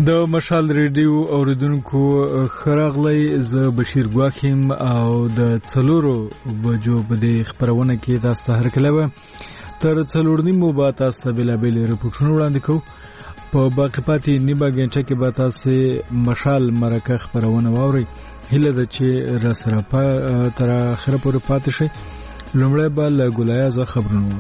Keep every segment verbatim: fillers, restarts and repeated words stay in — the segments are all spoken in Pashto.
د مشال ریډیو اوریدونکو خراغلی ز بشیر ګواخیم او د څلورو بجو په دې خبرونه کې تاسو ته هرکله تر څلور نیمو به تاسو ته بلابل رپورټونه وړاندې کوو. په باقی پاتې نیمه غنټه کې به تاسو مشال مرکه خبرونه واورئ. هله د چې را سره په تر اخره پورې پاتې شي. لومړی به له ګولایه ز خبرونه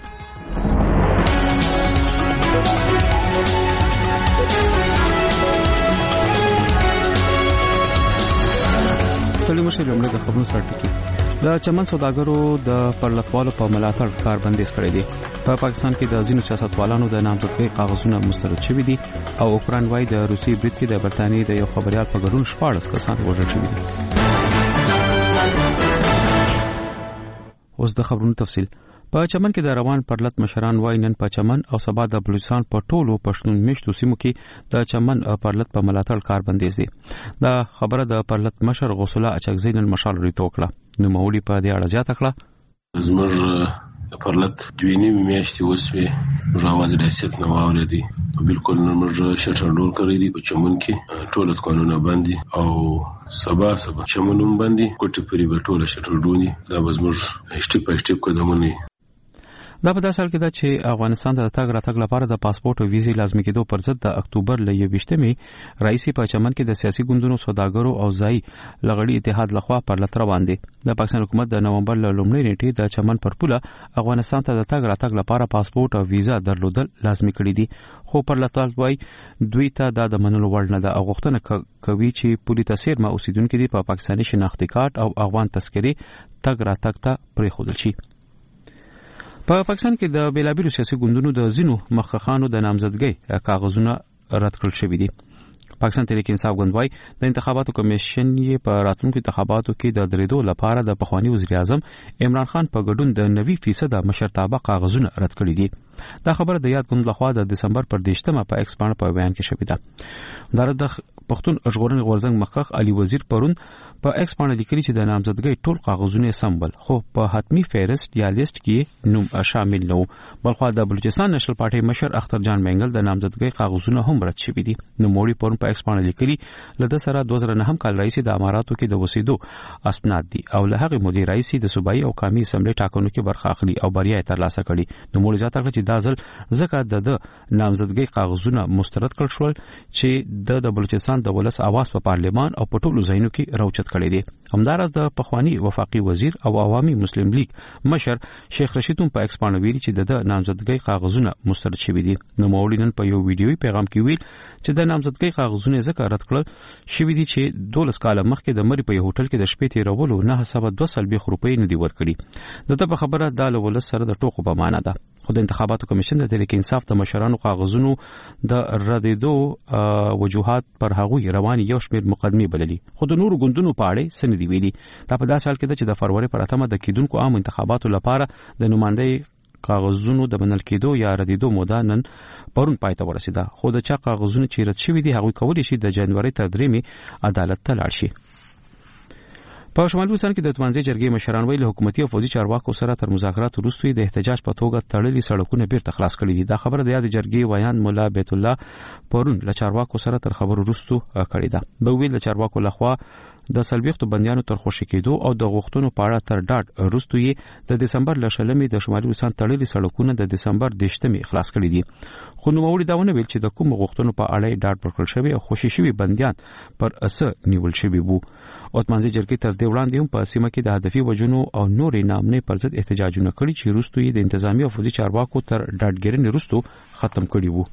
ستړي مشه لومړی د خبرونو سره ټکی. د چمن سوداګرو د پرلطوالو په ملاتړ کار بندیز کړی دی. په پاکستان کې د ځینو سیاستوالانو د نامزدګۍ کاغذونه مسترد شوي دي او اوکران وايي د روسي برید کې د برتانیې د یو خبريال په ګډون شپاړس کسان وژل شوي دي. اوس د خبرونو تفصیل. په چمن کې د روان پرلط مشران وای نن په چمن او سبا د بلوچستان په ټولو پښتون میشتو سیمو کې د چمن پرلط په ملاتړ کار بندیز دي. دا خبره د پرلط مشر غوث الله اچکزی نن مشال لري توکړه. نو مولوی په دې اړه زیاته کړه. زموږ پرلط دوی نیمه میاشتې وسوي راوځي د سیاست نو اورېدي بالکل موږ شټر ډول کړی دی په چمن کې ټول قانونونه باندې او سبا سبا چمنوم باندې کوټه پری به ټول شټر ډونی دا زموږ هشټ په هشټ قدمونه. دا په داسې حال کې ده چې افغانستان د تګ راتګ لپاره د پاسپورت او ویزې لازمي کېدو پر ضد د اکتوبر ل یوویشتمې رئیس په چمن کې د سیاسي ګوندونو سوداګرو او ځای لغړی اتحاد لخوا پر لتر باندې د پاکستان حکومت د نومبر ل لومړۍ نیټې د چمن پر پوله افغانستان ته د تګ راتګ لپاره پاسپورت او ویزا درلودل لازمي کړی دي. خو پر لتر وای دوی ته دا د منلو وړ نه ده. غوښتنه کوي چې پولی تاثیر ما اوسیدونکو دي په پا پاکستاني شناختی کارت او افغان تذکرې تګ راتګ ته پرې خودل شي. په پا پاکستان کې د بیلابیلو سیاسي ګوندونو د ځینو مخخخانو د نامزدګۍ کاغذونه رد کړل شوي دي. پاکستان تحریک انصاف ګوند وايي د انتخاباتو کمیشن یې په راتلونکو انتخاباتو کې د درېدو لپاره د پخوانی وزیر اعظم عمران خان په ګډون د نوي فیصد مشرتابه کاغذونه رد کړي دي. دا خبره د یاد ګوند لخوا د دسمبر پر دیشتمه په ایکس باندې په بیان کې شوې ده. دا د پښتون ژغورنې غورځنګ مخخ علي وزیر پرون په ایکس باندې لیکلي چې د نامزدګۍ ټول کاغذونه سمبل خو په حتمی فهرست یا لیست کې نوم شامل نه و. بلخو د بلوچستان نېشنل پارټي مشر اختر جان منګل د نامزدګۍ کاغذونه هم رد شوي دي. نو موري پرون په ایکس باندې لیکلي لده سره دوه زره نه هم کال رئیس د اماراتو کې د وسیدو اسناد دي او له هغه مدیر رئیس د صوبایي او قومي اسمبلی ټاکنو کې برخه اخلي او بریا یې ترلاسه کړي. نو موري ذات کړ چې دا ځل ځکه د نامزدګۍ کاغذونه مسترد کړل شول چې د بلوچستان د ولس اواز په پارلمان او په ټولو ځایونو کې راوچت کړي دي. همدارس د پخوانی وفاقي وزیر او عوامي مسلم لیگ مشر شیخ رشید هم په ایکس باندې ویلي چې د نامزدګۍ کاغذونه مسترد شوي دي. نو مولوی نن په یو ویډیوي پیغام کې ویل چې د نامزدګۍ کاغذونه ذکر رد کړل شوي دي چې دولس کال مخکې د مری په هوټل کې د شپې تیرولو نه حساب دوه سل به روپۍ نه دی ورکړي. دته په خبره د ولس سره د ټوکو په معنا ده. خو د انتخاباتو کمیشن د تحریک انصاف د مشرانو کاغذونو د ردیدو وجوهات پر هغوی رواني یو شمېر مقدمې بللي. خو د نورو ګوندونو په اړه څه نه دی ویلي. دا په داسې حال کې ده چې د فروری پر اتمه د کېدونکو عام انتخاباتو لپاره د نمائندګۍ کاغذونو د منل کېدو یا ردیدو موده نن پرون پای ته ورسېده. خو د چا کاغذونه چې رد شوي دي هغوی کولی شي د جنوري تر درېمې عدالت ته لاړ شي. په شمالي بلوچستان کې د توانځي جرګې مشران ویل حکومتي او فوجي چارواکو سره تر مذاکرات وروسته د احتجاج په توګه تړلي سړکونه بیرته خلاص کړي دي. دا خبره د یاد جرګې ویان مولا بیت الله پرون له چارواکو سره تر خبرو وروسته کړې ده. به ویل د چارواکو لخوا د سلبيختو بنديانو تر خوشی کېدو او د غوښتنو په اړه تر ډاډ وروسته یې د دسمبر ل شلمې د شمالي بلوچستان تړلي سړکونه د دسمبر دیشتمې خلاص کړي دي. خو نو وړي داونه ویل چې د کوم غوښتنو په اړه ډاډ ورکړل شوی او خوشی شوی بنديان پر اسه نیول شوی وو. اوتمانځي جرګې تر دې وړاندې هم په سیمه کې د هدفي وجونو او نورې نامنې پر ضد احتجاجونه کړي چې وروسته یې د انتظامی او فوجي چارواکو تر ډاډګیرنې وروسته ختم کړي وو.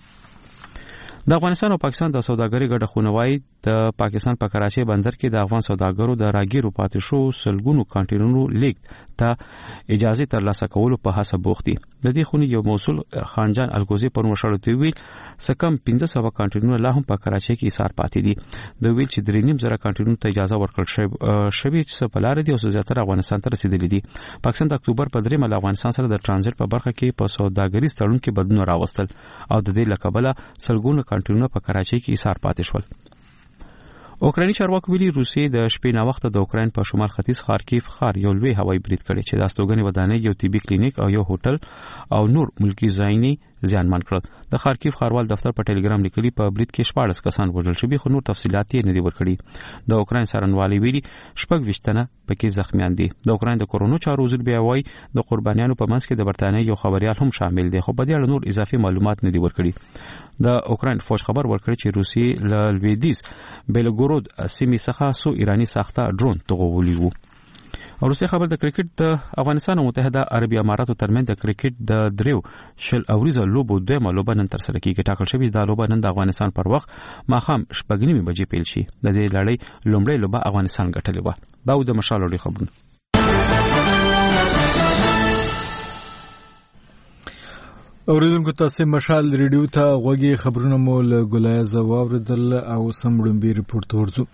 د افغانستان او پاکستان د سوداګرۍ ګډه خونوای د پاکستان په کراچۍ بندر کې د افغان سوداګرو د راګیرو پاتې شو سلګونو کانټینرونو لیک ته اجازه ترلاسه کولو په حساب بوختي. د دې خونې یو مسؤل خانجان الګوزي پر مشورتي ویل سکم پنځه سوه کانټینرونه لا هم په کراچۍ کې ایثار پاتې دي. د ویل چې درې نیم زره کانټینرونو ته اجازه ورکړل شوې چې په لار دي او زیاتره افغانستان ته رسیدلي دي. پاکستان د اکتوبر په درې مله افغانستان سره د ترانزیت په برخه کې په سوداګریز تړون کې بدلون راوستل او د دې لکبله سلګونو کانټینرونه په کراچۍ کې ایثار پاتې شول. اوکراني چارواکو ویلي روسیې د شپې نا وخت د اوکرين په شمال ختیځ خارکیف ښار یو لوی هوایي برید کړی چې د استوګنې ودانۍ یو طبي کلینیک او یو هوټل او نور ملکی ځایونه زیانمن کړل. د خارکیف ښاروال دفتر په ټلګرام لیکلي په برید کې شپاړس کسان وژل شوي خو نور تفصیلات یې نه دي ورکړي. د اوکراین څارنوالۍ ویلي شپږ ویشت تنه پکې زخمیان دي. د اوکراین د کورونو چارو وزیر بیا وایي د قربانیانو په منځ کې د برتانیې یو خبريال هم شامل دی خو په دې اړه نور اضافي معلومات نه دي ورکړي. د اوکراین فوج خبر ورکړی چې روسي له لویدیز بیلګورود سیمې څخه سو ایرانی ساخته ډرون توغولي وو. روسي خبر د کرکټ د افغانستان او متحده عربي اماراتو ترمنځ د کرکټ د دریو شل اوریزه لوبو دویمه لوبه نن تر سره کیږي. ټاکل شوې دا لوبه نن د افغانستان پر وخت ماښام شپږ نیمې بجې پیل شي. د دې لړۍ لومړی لوبه افغانستان ګټلې و. دا د مشال لوړي خبرونه. اوریدونکو تاسو مشال ریډیو ته غوږی خبرونه مو له ګلایز واوریدل او سمړمبي رپورت ورته.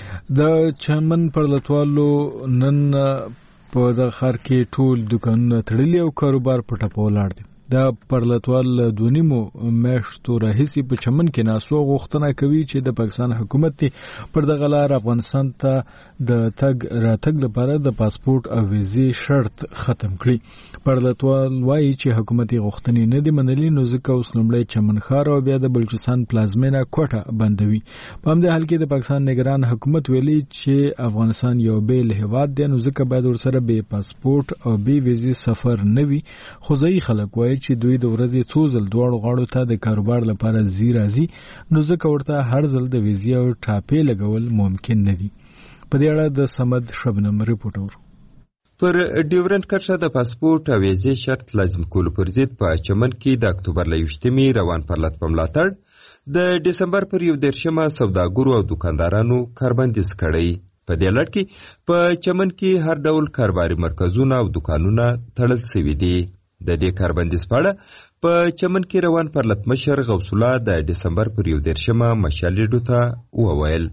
د چمن پر لټوالو نن په د خار کې ټول دکانونه تړلي او کاروبار په ټپه ولاړ دي. دا پرلطوال دونیمو میاشتو راهیسي په چمن کې ناسو غوښتنه کوي چې د پاکستان حکومت پر دغه لار افغانستان ته د تګ راتګ لپاره د پاسپورت او ویزې شرط ختم کړي. پرلطوال وایي چې حکومت غوښتنې نه دي منلي نو ځکه اوس لومړی چمن ښار او بیا د بلوچستان پلازمینه کوټه بندوي. په همدې حال کې د پاکستان نگران حکومت ویلي چې افغانستان یو بیل هیواد دی نو ځکه باید ورسره به پاسپورت او به ویزې سفر نه وي. خو ځایي خلک وایي چې دوی د ورځې څو ځل دواړو غاړو ته د کاروبار لپاره زی راځي نو ځکه ورته هر ځل د ویزې او ټاپې لګول ممکن نه دي. په دې اړه د سمد شبنم رپورټ ورو. پر ډیورنټ کرښه د پاسپورت او ویزې شرط لازم کولو پر ضد په چمن کې د اکتوبر له یوشتمې روان پرلط په ملاتړ د دسمبر پر یو دېرشمه سوداګرو او دکاندارانو کاربندیز کړی. په دې لړ کې په چمن کې هر ډول کاروباري مرکزونه او دکانونه تړل شوي دي. د دې کاربندیز په اړه په چمن کې روان پرلط مشر غوث الله د دسمبر پر یو دېرشمه مشال ریډیو ته وویل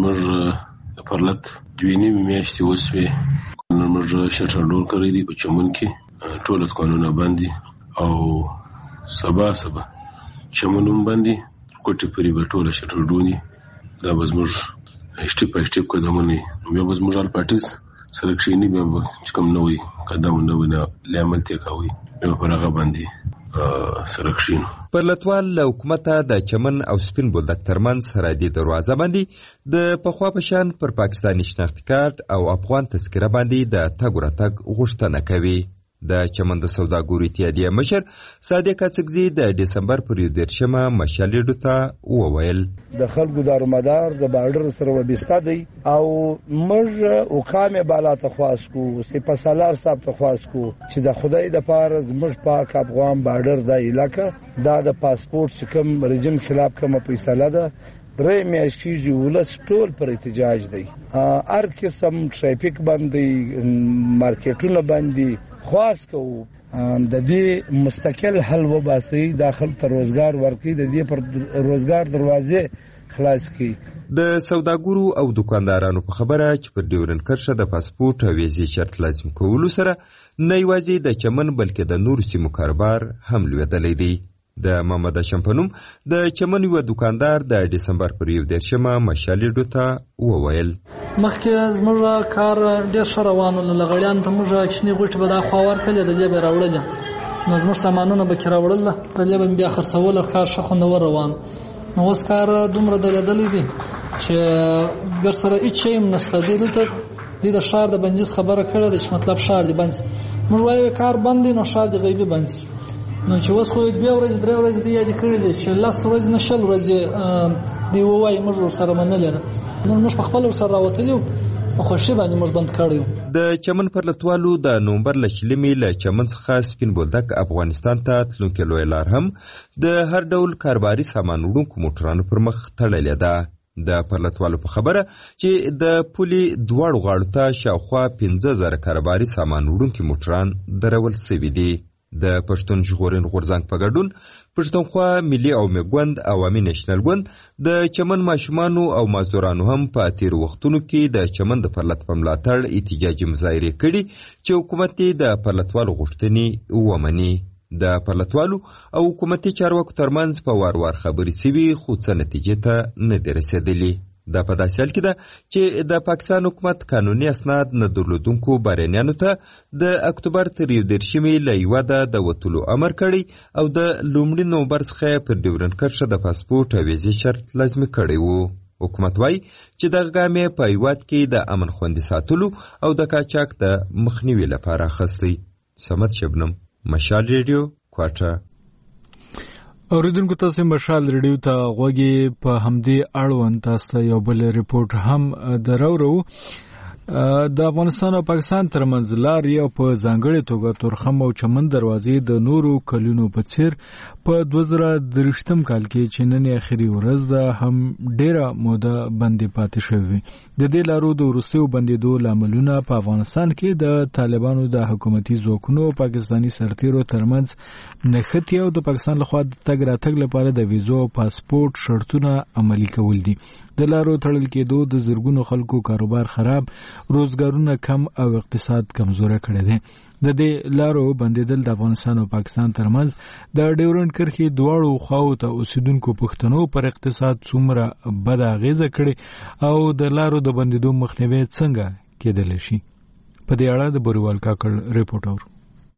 زموږ د پرلط دوه نیمې میاشتې وسوې نو موږ شټر ډول کړی دی په چمن کې ټول قانونونه باندې او سبا سبا چمنوم باندې کوټه پرې به ټول شټر ډونی دا به زموږ هشته په هشته قدمونه بیا به زموږ ال پارټیز سره کښینی بیا به چې کوم نوې قدم نوې نه لامل ته کوي بیا په هغه باندې سره کښینو. پرلطوال له حکومته د چمن او سپین بولدک ترمنځ سرحدي دروازه باندې د پخوا په شان پر پاکستاني شناختي کارت او افغان تذکره باندې د تګ راتګ غوښتنه کوي. د چمن د سوداګرو اتحادیې مشر صادق اڅکزي د دسمبر پر یو دېرشمه مشال ریډیو ته وویل د خلکو دارومدار د بارډر سره وبسته دی او موږ حکام بالا ته خواست کو سپه سالار صاحب ته خواست کو چې د خدای د پاره زموږ پاک افغان بارډر د علاقې دا د پاسپورت چې کوم رژیم خلاف کومه فیصله ده درې میاشتې کېږي ولس ټول پر احتجاج دی. هر قسم ټرافیک باندې مارکیټونه باندې خواست کوو د دې مستقل حل وباسي داخل ته روزګار ورکړي د دې پر روزګار دروازې خلاص کړي. د سوداګرو او دکاندارانو په خبره چې پر ډیورنټ کرښه د پاسپورت او ویزې شرط لازم کولو سره نه یوازې د چمن بلکې د نورو سیمو کاروبار هم لوېدلی دی. د محمد هاشم په نوم د چمن یو دکاندار د دسمبر پر یو دېرشمه مشال ریډیو ته وویل مخکې زموږ کار ډېر ښه روان و لغړیانو ته موږ شنې غوټې به دا خوا ورکړلې د دې به یې راوړلې نو زموږ سامانونه به کې راوړل د دې به مې بیا خرڅول کار ښه خوندور روان نو اوس کار دومره درېدلی دی چې ګر سره هېڅ شی هم نشته دې دلته دې د ښار د بندیز خبره کړې ده چې مطلب ښار دې بند شي موږ وایو کار بند دی نو ښار دې غیبي بند شي نو چې اوس خو دوه ورځې درې ورځې دې یاد کړی دي چې لاس ورځې نه شل ورځې دی وایي موږ سره منل نو موږ په خپل سره راوتلیو په خوشي باندې موږ بند کړیو. د چمن پرلطوالو د نومبر له شلمې له چمن څخه سپین بولدک افغانستان ته تلونکې لویه لار هم د هر ډول کاروباري سامان وړونکو موټرانو پر مخ تړلې ده. د پرلطوالو په خبره چې د پولې دواړو غاړو ته شاوخوا پنځه زره کاروباري سامان وړونکي موټران درول شوي دي. د پښتون ژغورنې غورځنګ په ګډون پښتونخوا ملي عوامي ګوند عوامي نېشنل ګوند د چمن ماشومانو او مزدورانو هم په تیرو وختونو کې د چمن د پرلط په ملاتړ احتجاجي مظاهرې کړي چې حکومت د پرلطوالو غوښتنې ومني. د پرلطوالو او حکومتي چارواکو ترمنځ په وار وار خبرې سوي خو څه نتیجې ته نه دي رسېدلي. دا په داسې حال کې ده چې د پاکستان حکومت قانوني اسناد نه درلودونکو بهرنیانو ته د اکتوبر تر یو دېرشمې له هېواده د وتلو امر کړی او د لومړي نومبر څخه پر ډیورنډ کرښه د پاسپورټ او ویزې شرط لازمي کړی و. حکومت وایي چې دغه ګام یې په هېواد کې د امن خوندي ساتلو او د قاچاق د مخنیوي لپاره اخیستی. صمد شبنم، مشال ریډیو، کوټه. اوریدونکو تاسو مشال ریډیو ته غوږی په همدې اړوند تاسو یو بل ریپورت هم درورو. د افغانستان او پاکستان ترمنځ لارې او په ځانګړې توګه تورخم او چمن دروازې د نورو کلونو په څیر په دوه زره درویشتم کال کې چې نن اخري ورځ ده هم ډیره موده بندي پاتې شوې. د دې لارو د وروستیو بندېدو لاملونه په افغانستان کې د طالبانو د حکومتي ځواکونو او پاکستاني سرتیرو ترمنځ نښتې او د پاکستان لخوا د تګ راتګ لپاره د ویزو او پاسپورټ شرطونه عملي کول دي. د لارو تړل کېدو د زرګونو خلکو کاروبار خراب، روزګارونه کم او اقتصاد کمزوری کړی دی. د دې لارو بندیدل د افغانستان او پاکستان ترمنځ د ډیورنډ کرښې دواړو خواو ته اوسیدونکو پښتنو پر اقتصاد څومره بد اغیزه کړې او د لارو د بندیدو مخنیوی څنګه کېدلی شي. په دې اړه د بوریوال کاکړ ریپورت اورو.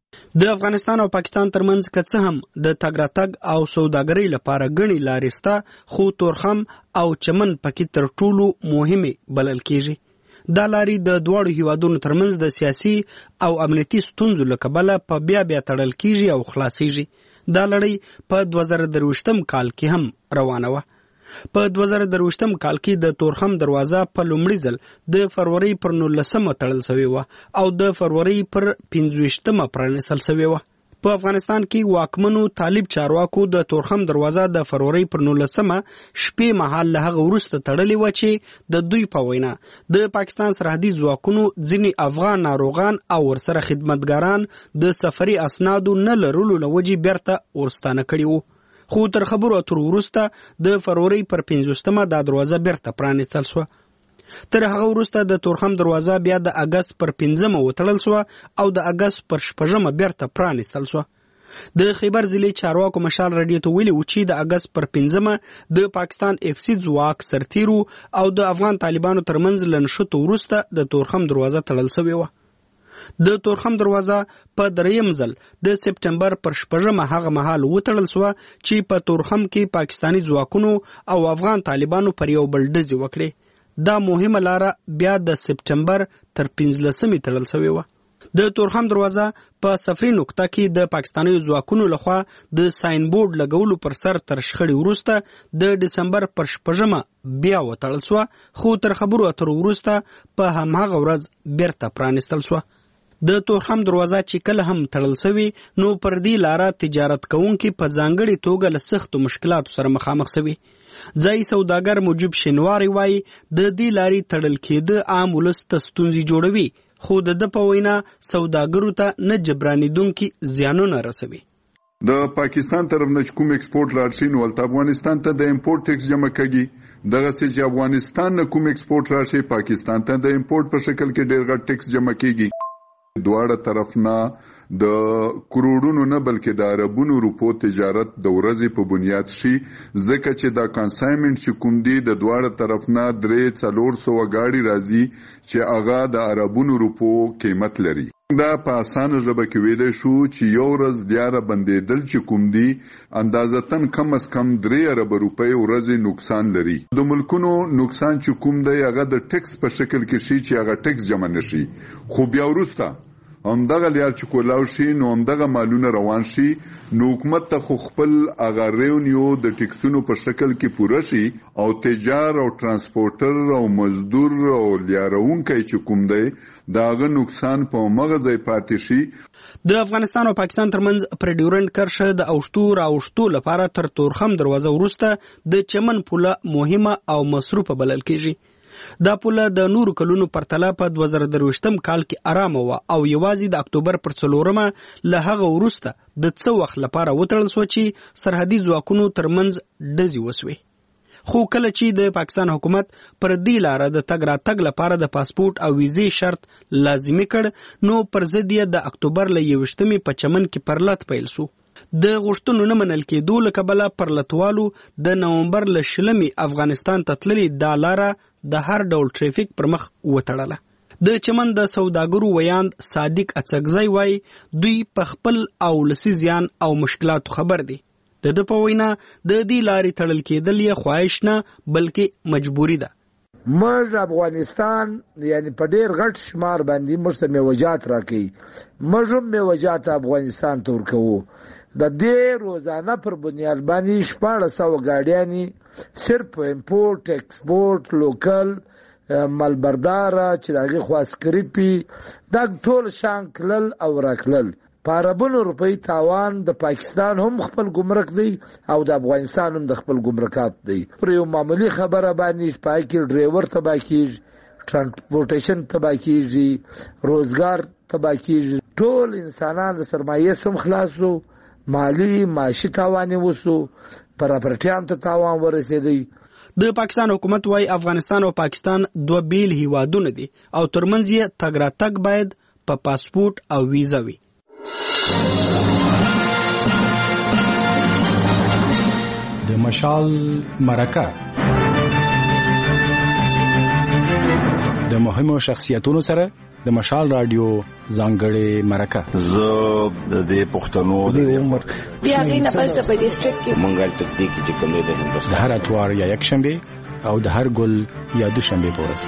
د افغانستان او پاکستان ترمنځ که څه هم د تګ راتګ او سوداګرۍ لپاره ګڼې لارې سته، خو تورخم او چمن پکې تر ټولو مهمې بلل کېږي. دا لارې د دواړو هیوادونو ترمنځ د سیاسي او امنیتي ستونزو له کبله په بیا بیا تړل کېږي او خلاصېږي. دا لړۍ په دوه زره درویشتم کال کې هم روانه وه. په دوه زره درویشتم کال کې د تورخم دروازه په لومړي ځل د فروری پر نولسمه تړل شوې وه او د فروری پر پنځویشتمه پرانیستل شوې وه. په افغانستان کې واکمنو طالب چارواکو د تورخم دروازه د فروری پر نولسمه شپې مهال له هغه وروسته تړلې وه چې د دوی په وینا د پاکستان سرحدي ځواکونو ځینې افغان ناروغان او ورسره خدمتګاران د سفري اسنادو نه لرلو له وجې بیرته ورستانه کړي وو. خو تر خبرو اترو وروسته د فروری پر پنځوستمه دا دروازه بیرته پرانیستل شوه. تر هغه وروسته د تورخم دروازه بیا د اګست پر پنځمه وتړل شوه او د اګست پر شپږمه بیرته پرانیستل شوه. د خیبر ضلع چارواکو مشال راډیو ته ویلي و چې د اګست پر پنځمه د پاکستان اف سی ځواک سرتیرو او د افغان طالبانو ترمنځ له نښتو وروسته د تورخم دروازه تړل شوې وه. د تورخم دروازه په دریم ځل د سپټمبر پر شپږمه هغه مهال وتړل شوه چې په تورخم کې پاکستاني ځواکونو او افغان طالبانو پر یو بل ډزې وکړې. دا مهمه لاره بیا د سپټمبر تر پنځلسمې تړل شوې وه. د تورخم دروازه په سفري نقطه کې د پاکستاني ځواکونو لخوا د ساين بورډ لګولو پر سر تر شخړې وروسته د دسمبر پر شپږمه بیا وتړل شوه، خو تر خبرو اترو وروسته په هماغه ورځ بیرته پرانیستل شوه. د تورخم دروازه چې کله هم تړل شوي نو پر دې لاره تجارت کوونکي په ځانګړې توګه له سختو مشکلاتو سره مخامخ شوي. ځایي سوداګر موجب شینواری وایي د دې لارې تړل کېده عام ولس ته ستونزې جوړوي، خو د ده په وینا سوداګرو ته نه جبرانېدونکي زیانونه رسوي. د پاکستان طرف نه کوم ایکسپورټ لاړ شي نو ولته افغانستان ته د امپورټ ټیکس جمع کېږي. دغه چې افغانستان نه کوم ایکسپورټ راشي پاکستان ته د امپورټ په شکل کې ډېر غټ ټیکس جمع کېږي. دواړه طرف نه د کروڑونو نه بلکې د عربونو روپو تجارت د ورځې په بنیاد شي، ځکه چې دا کانسایمنټ چې کوم دی د دواړه طرف نه درې څلور سوه ګاډي راځي چې هغه د عربونو روپو قیمت لري. دا په اسانه ژبه کې ویلی شو چې یو ورځ دیاره بندېدل چې کوم دی اندازتن کم از کم درې اربه روپۍ ورځې نقصان لري. د ملکونو نقصان چې کوم دی هغه د ټیکس په شکل کې شي چې هغه ټیکس جمع نشي، خو بیا وروسته همدغه لیار چې کولاو شي نو همدغه مالونه روان شي نو حکومت ته خو خپل هغه ریونیو د ټیکسونو په شکل کې پوره شي او تجار او ترانسپورټر او مزدور او لیارونکی چې کوم دی د هغه نقصان په همغه ځای پاتې شي. د افغانستان او پاکستان ترمنځ پر ډیورنډ کرښه د اوښتو راوښتو لپاره تر تورخم دروازه وروسته د چمن پوله مهمه او مصروفه بلل کېږي. دا پوله د نورو کلونو پرتله په دوه زره درویشتم کال کې ارامه وه او یوازې د اکتوبر پر څلورمه له هغه وروسته د څه وخت لپاره وتړل شوه چې سرحدي ځواکونو ترمنځ ډزې وسوې. خو کله چې د پاکستان حکومت پر دې لاره د تګ راتګ لپاره د پاسپورټ او ویزې شرط لازمي کړ نو پر ضد یې د اکتوبر له یوویشتمې په چمن کې پرلت پیل شو. د غوښتنو نه منل کېدو له کبله پرلتوالو د نومبر له شلمې افغانستان ته تللې دا لاره د هر ډول ټریفیک پر مخ وتړله. د چمن د سوداګرو ویاند صادق اڅکزی وای دوی په خپل او لسی زیان او مشکلاتو خبر دي. د د په وینا د دې لارې تړل کېدل یې خواهش نه بلکې مجبوری ده. موږ افغانستان یعنی په ډیر غټ شمار باندې موږ ته میوجات راکړي، موږ هم میوجات افغانستان ته ورکوو. د دې روزانه پر بنیاد باندې شپاړس سوه ګاډیانې صرف امپورټ ایکسپورټ لوکل مالبرداره چې د هغې خواسکري پي دا ټول شان کلل او راکلل. په اربونو روپۍ تاوان د پاکستان هم خپل ګمرک دی او د افغانستان هم د خپل ګمرکات دی. پر یو معمولي خبره باندې په کې ډریور تباه کېږي، ترانسپورټیشن تباه کېږي، روزګار تباه کېږي، ټول انسانان د سرمایې سم خلاصو، مالی معاشي تاوان وسو، پراپرټیان ته تاوان ورسېدی. د پاکستان حکومت وايي افغانستان او پاکستان دوه بیل هیوادونه دي او ترمنځ یې تګ راتګ باید په پاسپورت او ویزا وي. د مشال مرکه د مهمو شخصیتونو سره د مشال رادیو ځانګړې مرکه. زه د دې پښتنو د عمر بیا غي نه پس په ډیسټریکټ کې مونږه تدې کې چې کوم د هندوستان د هر اتوار یا یک شنبه او د هر ګل یا دوشنبه پورس.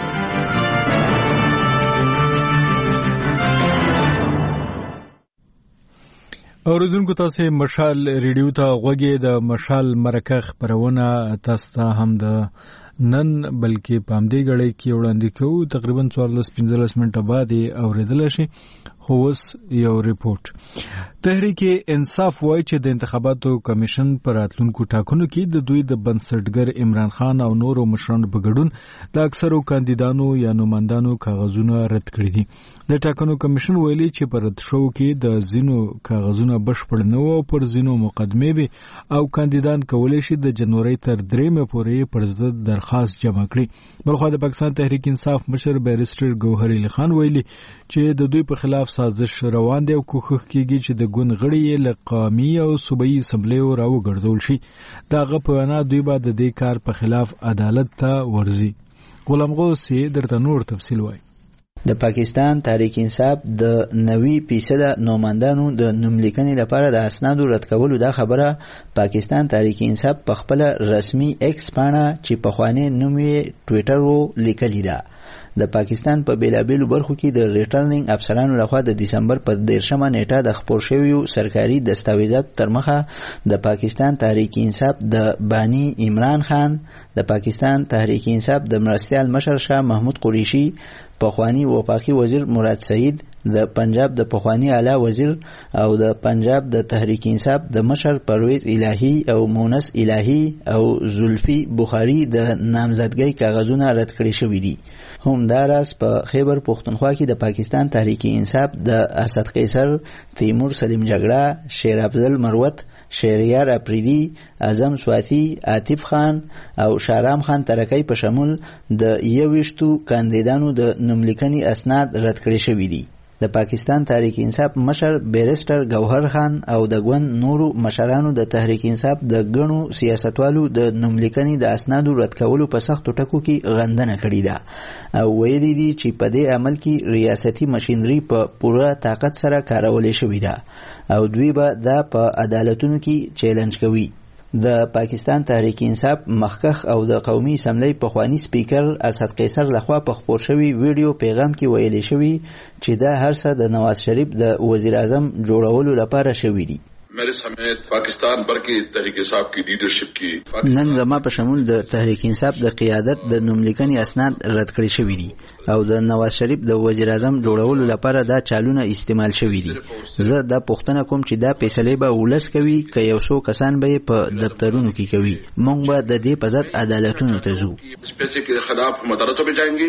اوریدونکو تاسو مشال ریډیو ته غوږی د مشال مرکه خبرونه تاسو ته هم د نن بلکې پامدې غړې کې وړاندې کوو. تقریبا څوارلس پنځلس منټه بعد اوریدل شي. خو اوس یو ریپورت. تحریک انصاف وایي چې د انتخاباتو کمیشن پر راتلونکو ټاکنو کې د دوی د بنسټګر عمران خان او نورو مشرانو په ګډون د اکثرو کاندیدانو یا نوماندانو کاغذونه رد کړي دي. د ټاکنو کمیشن ویلي چې پر رد شو کې د زینو کاغذونه بشپړ نه وو، پر زینو مقدمه به او کاندیدان کولای شي د جنوري تر درېمه پورې پر ضد درخواست جمع کړي. بلخو د پاکستان تحریک انصاف مشر بیرسټر ګوهر علي خان ویلي چې د دوی په خلاف سازش روان دی او کوښښ کیږي چې د ګوند غړي یې له قومي او صوبایي اسمبلیو راوګرځول شي. دغه په وینا دوی به د دې کار په خلاف عدالت ته ورځي. غلام غوث درته نور تفصیل وایي. د پاکستان تحریک انصاف د نوي فیصد نوماندانو د نوملیکنې لپاره د اسنادو رد کولو دا خبره پاکستان تحریک انصاف په خپل رسمي ایکس پاڼه چې په خواني نوم یې ټوئیټر وو لیکلی ده. د پاکستان په بیلابیلو برخو کې د ریټرنینګ افسرانو لخوا د دسمبر پر دیرشمه نیټه د خپور شویو سرکاري دستاویزات تر مخه د پاکستان تحریک انصاف د بانی عمران خان، د پاکستان تحریک انصاف د مرستیال مشر شاه محمود قریشي، پخوانی وفاقي وزیر مراد سعید، د پنجاب د پخوانی اعلی وزیر او د پنجاب د تحریک انصاف د مشر پرویز الهی او مونس الهی او زلفی بخاری د نامزدګۍ کاغذونه رد کړي شوي دي. همداراز په خیبر پختونخوا کې د پاکستان تحریک انصاف د اسد قیصر، تیمور سلیم جګړه، شیر افضل مروت، شهریار اپریدی، اعظم سواتی، عاطف خان او شارام خان ترکی په شمول د یوویشتو کاندیدانو د نوملیکنې اسناد رد کړي شوي دي. د پاکستان تحریک انصاف مشر بیرسټر ګوهر خان او د ګوند نورو مشرانو د تحریک انصاف د ګڼو سیاستوالو د نوملیکنې د اسنادو رد کولو په سختو ټکو کې غندنه کړې ده او ویلي دي چې په دې عمل کې ریاستي مشینري په پوره طاقت سره کارولې شوې ده او دوی به دا په عدالتونو کې چیلنج کوي. د پاکستان تحریک انصاف مخکخ او د قومي اسمبلی پخوانی سپیکر اسد قیصر لخوا په خپور شوی ویډیو پیغام کې ویلي شوی چې دا هر څه د نواز شریف د وزیر اعظم جوړولو لپاره شوی دی. میرے سمیت پاکستان بھر کی تحریک انصاف کی لیڈرشپ کی نن زما په شمول د تحریک انصاف د قیادت د نوملیکنې اسناد رد کړي شوی دي او د نواز شریف د وزیر اعظم جوړولو لپاره دا چالونه استعمال شوی دي. زه دا پوښتنه کوم چې دا فیصله به ولس کوي که یو څو کسان به په دفترونو کې کوي. موږ به د دې په ضد عدالتونو ته ځو. اس پیسې کې خلاف مداراتو به جاएंगे.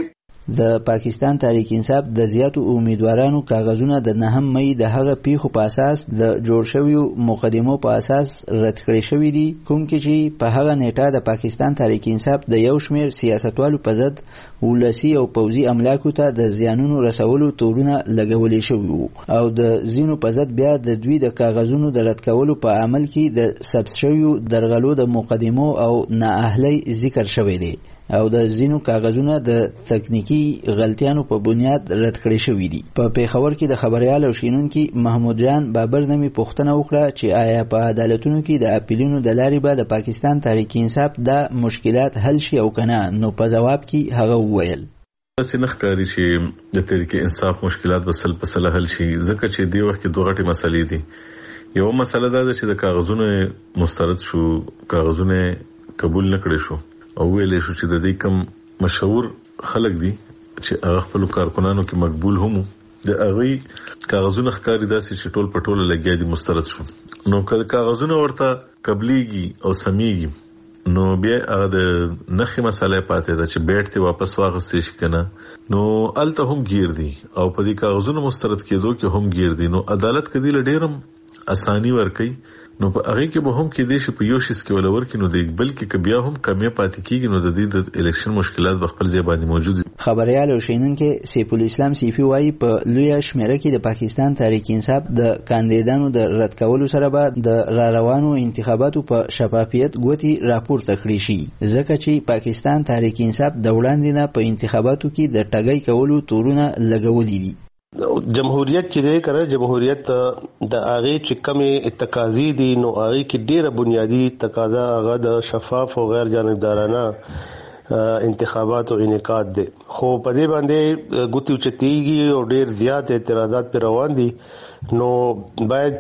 د پاکستان تحریک انصاف د زیاتو امیدوارانو کاغذونه د نهم مئی د هغه پیښو په اساس د جوړ شویو مقدمو په اساس رد کړی شوی دي، کوم کې چې په هغه نیټه د پاکستان تحریک انصاف د یو شمېر سیاستوالو په ضد ولسي او پوځي املاکو ته د زیانونو رسولو تورونه لګولې شوي وو او د ځینو په ضد بیا د دوی د کاغذونو د رد کولو په عمل کې د ثبت شویو درغلو د مقدمو او نااهلۍ ذکر شوی دی او د ځینو کاغذونه د تکنیکی غلطیانو په بنیاد رد کړی شوي دي. په پیښور کې د خبریال او شینونکي محمود جان بابر نومي پوښتنه وکړه چې آیا په عدالتونو کې د اپیلونو د لارې به د پاکستان تحریک انصاف دا مشکلات حل شي او کنه، نو په جواب کې هغه وویل داسې نه ښکاري چې د تحریک انصاف مشکلات به سل په سل حل شي، ځکه چې دې وخت کې دوه غټې مسلې دي. یو مسله دا ده چې د کاغذونو مسترد شو، کاغذونه قبول نه کړي شو او ویلې شو چې د دې کم مشهور خلک دي چې هغه خپل کارکونانو کې مقبول هم د هغه کاغذونه ښکاري داسې چې ټول پټول لګیا دي مسترد شو. نو که کاغذونه ورته قبليږي او سميږي نو بیا هغه د نخې مسالې پاتې ده چې بیٹ ته واپس واغستې شي کنه، نو الته هم گیر دي او په دې کاغذونو مسترد کېدو کې هم گیر دي. نو عدالت کدي لډیرم اسانی ورکي، نو په هغه کې به هم کې د شي په یو شیس کې ولور کې نو د بلکې ک بیا هم کمې پاتې کیږي، نو د دې د الیکشن مشکلات په خپل ځای باندې موجود دي. خبريال او شینونکي سیف الاسلام سیفی وایي په لوی شمیره کې د پاکستان تحریک انصاف د کاندیدانو د رد کولو سره به د را روانو انتخاباتو په شفافیت ګوتی راپورته کړی شي، ځکه چې پاکستان تحریک انصاف د وړاندې نه په انتخاباتو کې د ټګۍ کولو تورونه لګولي دي. جمهوریت چې دی کنه، جمهوریت د هغه چې کمې تقاضي دي نو هغه کې ډیره بنیادی تقاضا هغه د شفاف او غیر جانبدارانه انتخابات او انعقاد دي، خو په دې باندې ګوتو چتیږي او ډیر زیات اعتراضات پر روان دي. نو باید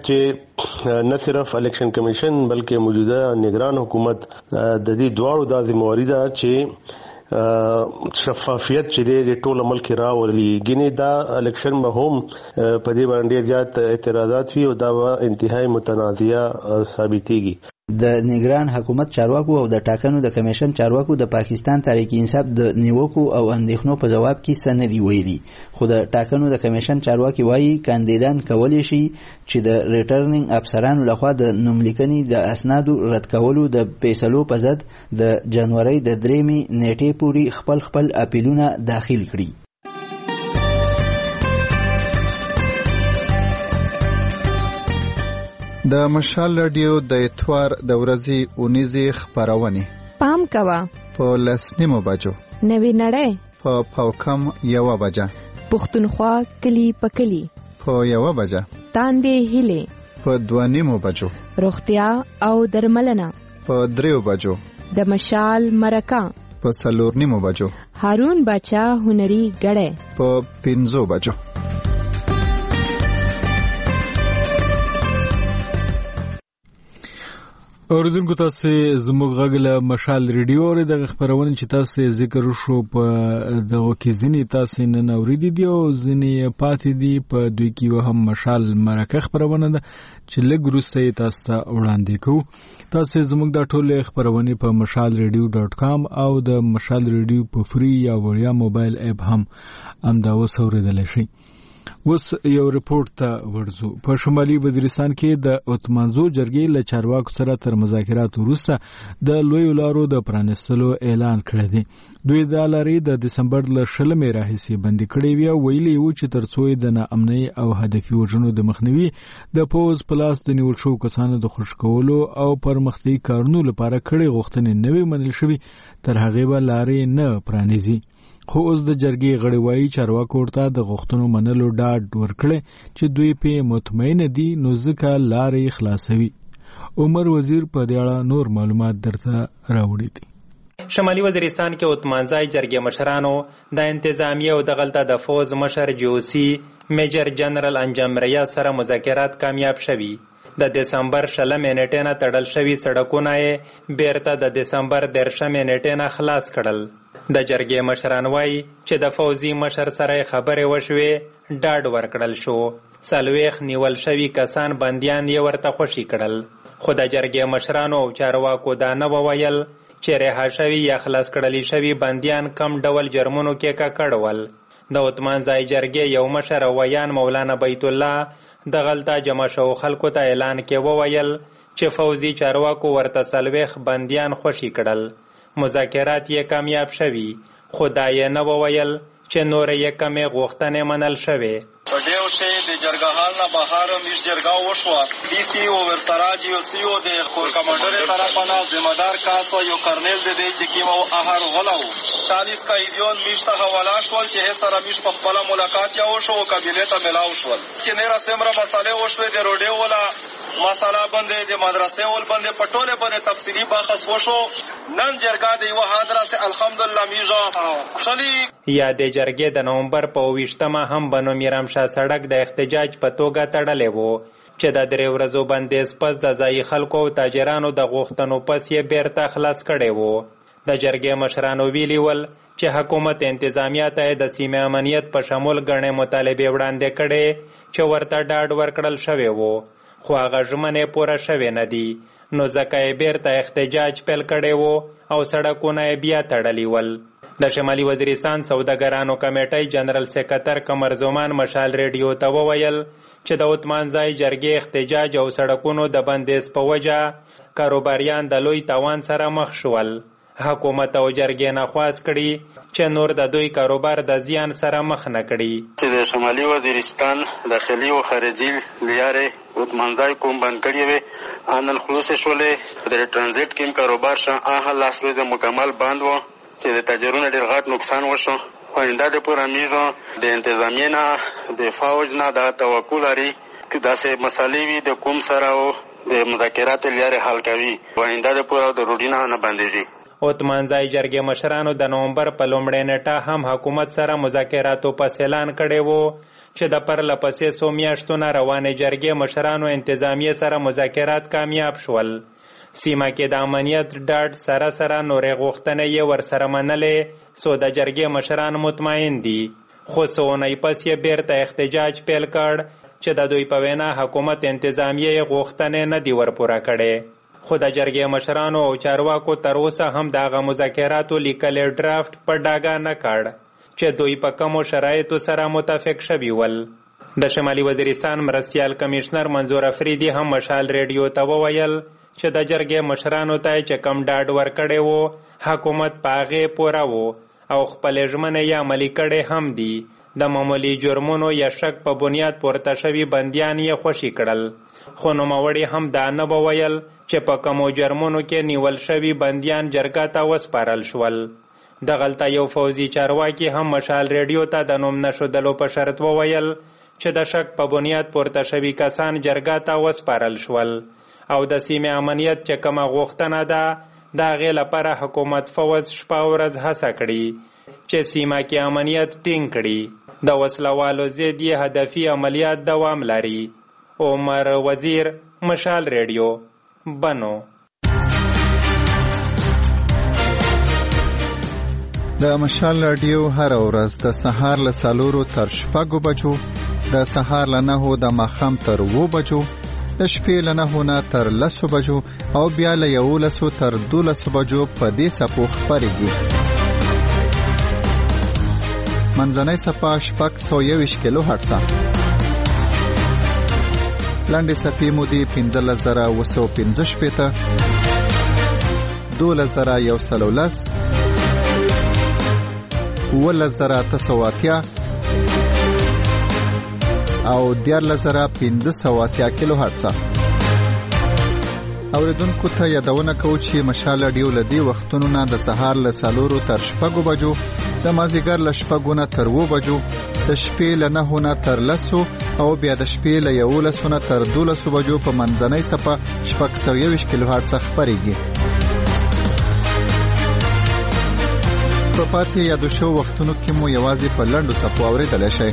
چې نه صرف الیکشن کمیشن بلکې موجوده نگران حکومت د دې دواړو د ذمہواری ده چې شفافیت چې د ټول ملک راولي. ګینه دا الیکشن به هم په دې باندې زیات اعتراضات وي او دا انتهایی متنازعه ثابتېږي. د نگران حکومت چارواکو او د ټاکنو د کمیشن چارواکو د پاکستان تحریک انصاف د نیوکو او اندېښنو په جواب کې څه نه دي ویلي، خو د ټاکنو د کمیشن چارواکي وایي کاندیدان کولی شي چې د ریټرنینګ افسرانو لخوا د نوملیکنې د اسنادو رد کولو د فیصلو په ضد د جنوري د درېمې نیټې پورې خپل خپل اپیلونه داخل کړي. د مشال رادیو د اتوار د ورځې اونیزې خبرونه پام کوا په لسنیمو بجو نوی نړۍ په پاوکم یو بجه پښتونخوا کلی پکلی په یو بجه تاندې هله په دوانیمو بجو روغتیا او درملنه په دریو بجو د مشال مرکه په سلورنیمو بجو هارون بچا هنري غړې په پنځو بجو. اوریدونکو تاسو زموږ غږ له مشال ریډیو اورئ. دغه خبرونه چې تاسو ذکر شو په دغه کې ځینې تاسو نن اوریدي دي او ځینې پاتې دي په دوی کې هم مشال مرکه خبرونه ده چې لږ وروسته تاسو ته وړاندې کوو. تاسو زموږ د ټولو خبرونه په مشال ریډیو ډاټ کام او د مشال ریډیو په فری یا وړیا موبایل اپ هم امدا وسوریدل شي. اوس یو رپورت ته ورځو. په شمالي وزیرستان کې د اتمانزو جرګې له چارواکو سره تر مذاکراتو وروسته د لویو لارو د پرانستلو اعلان کړی دی. دوی دا لارې د دسمبر له شلمې راهیسې بندي کړې وي او ویلي وو چې تر څو د ناامنۍ او هدفي وژنو د مخنیوي د پوز پلاس د نیول شو کسانو د خوش کولو او پرمختګي کارونو لپاره کړي غوښتنې نوي منل شوي تر هغه به لارې نه پرانیزي. خو اوس د جرګې غړي وایي چارواکو ورته د غوښتنو منلو ډاډ ورکړي چې دوی په مطمئن دي نو ځکه لارې خلاصوي. عمر وزیر په دې اړه نور معلومات درته راوړي دي. شمالي وزیرستان کې اتمانځای جرګې مشرانو د انتظامیه او د غلطه د فوز مشر جیوسی میجر جنرال انجام ریاض سره مذاکرات کامیاب شوي. د دسمبر شلمې نیټې نه تړل شوي سړکونه یې بیرته د دسمبر دیرشمې نیټې نه خلاص کړل. د جرګې مشران وایي چې د فوزي مشر سره خبرې وشوې، ډاډ ورکړل شو. څلوېښت نیول شوي کسان بندیان یې ورته خوشي کړل. خو د جرګې مشرانو او چارواکو دا نه وویل چې رها شوي یا خلاص کړلی شوي بندیان کم ډول جرمونو کې ککړ ول. د عثمان ځای جرګې یو مشر ویان مولانا بیت الله د غلطه جمع شو خلکو ته اعلان کې وویل چې فوزي چارواکو ورته څلوېښت بندیان خوشي کړل. مذاکرات یې کامیاب شوي، خو دا یې نه وویل چې نور یې کمې غوښتنې منل شوې. په ډېو شی د جرګهال نه بهر میش جرګه وشوه. ډي سي او ورسراج یو سی او د کور کمانډر طرفه نه ذمہدار کاس یو کرنل د دې چې کیمو اهر غلاو چالیس قیدیان میش ته حواله شول چې سره میش په خپل ملاقات یا وشو او کابینه ته ملاو شول چې نه را سمره مسالې وشوې د روډي ولا مساله باندې د مدرسې ول باندې پټوله باندې تفصیلی بحث وشو. نن جرګه د یو حاضر سه الحمدلله میجا شلی یا د جرګې د نومبر په ویشتمه هم بنو میرام شاه سړک د احتجاج په توګه تړلې وو چې د درې ورځو بندیز پس د ځایي خلکو او تاجرانو د غوښتنو پس یې بیرته خلاص کړی وو. د جرګې مشرانو ویلي ول چې حکومت انتظامیه ته د سیمې امنیت په شمول ګڼې مطالبې وړاندې کړې چې ورته ډاډ ورکړل شوی وو، خو هغه ژمنې پوره شوې نه دي، نو ځکه یې بیرته احتجاج پیل کړی وو او سړکونه یې بیا تړلي ول. د شمالي وزیرستان سوداګرانو کمیټۍ جنرال سکرټر قمر زمان مشال ریډیو ته وویل چې د عثمان ځای جرګې احتجاج او سړکونو د بندیز په وجه کاروباریان د لوی تاوان سره مخ شول. حکومت او جرګې نه خواست کړي چې نور د دوی کاروبار د زیان سره مخ نه کړي. چې د شمالي وزیرستان داخلي او خارجي لارې عثمان ځای کوم بند کړي وي ان الخلوص شولې د ترانزیت کیم کاروبار شه آه لاس روزه مکمل بند و چې د تاجرونو ډېر غټ نقصان وشو. آینده د پوره میزو د انتظامیې نه د فوج نه د توقع لري چې داسې مسالې وي د کوم سره او د مذاکرات لارې حل کوي. آینده د پوره د روډینه نه بندېږي. عثمان ځای جرګې مشرانو د نومبر په لومړۍ نیټه هم حکومت سره مذاکراتو پس اعلان کړی وو چې د پرله پسې څو میاشتو نه روانې جرګې مشرانو انتظامیې سره مذاکرات کامیاب شول. سیمه کې د امنیت ډاډ سره سره نورې غوښتنې یې ورسره منلې، سو د جرګې مشران مطمئن دي، خو څو اونۍ پس یې بیرته احتجاج پیل کړ چې د دوی په وینا حکومت انتظامیې یې غوښتنې نه دي ورپوره کړې. خو د جرګې مشرانو او چارواکو تر اوسه هم د هغه مذاکراتو لیکلی ډرافټ په ډاګه نه کړ چې دوی په کومو شرایطو سره متفق شوي ول. د شمالي وزیرستان مرستیال کمیشنر منظور افریدي هم مشال ریډیو ته وویل چې د جرګې مشرانو ته چې کم ډاډ ورکړی وو حکومت په هغې پوره وو او خپلې ژمنې یې عملي کړې هم دي. د معمولي جرمونو یا شک په بنیاد پورته شوي بندیان یې خوشي کړل، خو نوموړي هم دا نه وویل چې په کومو جرمونو کې نیول شوي بندیان جرګه ته وسپارل شول. دغلته یو فوزي چارواکي هم مشال ریډیو ته د نوم نښودلو په شرط وویل چې د شک په بنیاد پورته شوي کسان جرګه ته وسپارل شول او د سیمې امنیت چې کومه غوښتنه ده د هغې لپاره حکومت فوز شپه ورځ هڅه کړي چې سیمه کې امنیت ټینګ کړي. د وسلوالو ضد یې هدفي عملیات دوام لري. عمر وزیر، مشال ریډیو، بنو. د مشال رادیو هر ورځ د سهار له څلورو تر شپږو بجو، د سهار له نهو د ماښام تر اوو بجو، د شپې له نهو نه تر لسو بجو او بیا له یولسو تر دولسو بجو په دې څپو خپرېږي. منځنۍ څپه شپږ سوه یوویشت کیلو هرټزه، لنډې څپې مودې پنځلس زره اوه سوه پنځه شپېته، دولس زره یو سل او لس، اوولس زره اته سوه اتیا او دیارلس زره پنځه سوه اتیا کیلو هرټزه. اوریدونکو ته یادونه کوو چې مشال رادیو له دې وختونو نه د سهار له څلورو تر شپږو بجو، د مازدیګر له شپږو نه تر اوو بجو، د شپې له نهو نه تر لسو او بیا د شپې له یولسو نه تر دولسو بجو په منځنۍ څپه شپږ سوه یوویشت کیلو هرټزه خپرېږي. په پاتې یادو شوو وختونو کې مو یوازې په لنډو څپو اورېدلی شئ.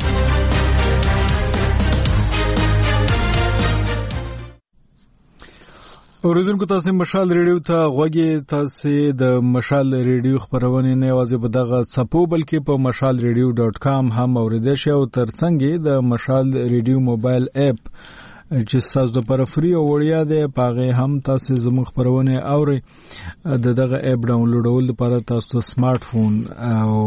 اوریدونکو تاسو مشال ریډیو ته غوږی، تاسو د مشال ریډیو خبرونه نه یوازې په دغه څپو بلکې په مشال ریډیو ډاټ کام هم اوریدئ شئ او ترڅنګ د مشال ریډیو موبایل اپ چې تاسو د پر فری او وړیا ده پاغه هم تاسو زموږ خبرونه اوري د دغه اپ ډاونلوډول لپاره تاسو سمارټ فون او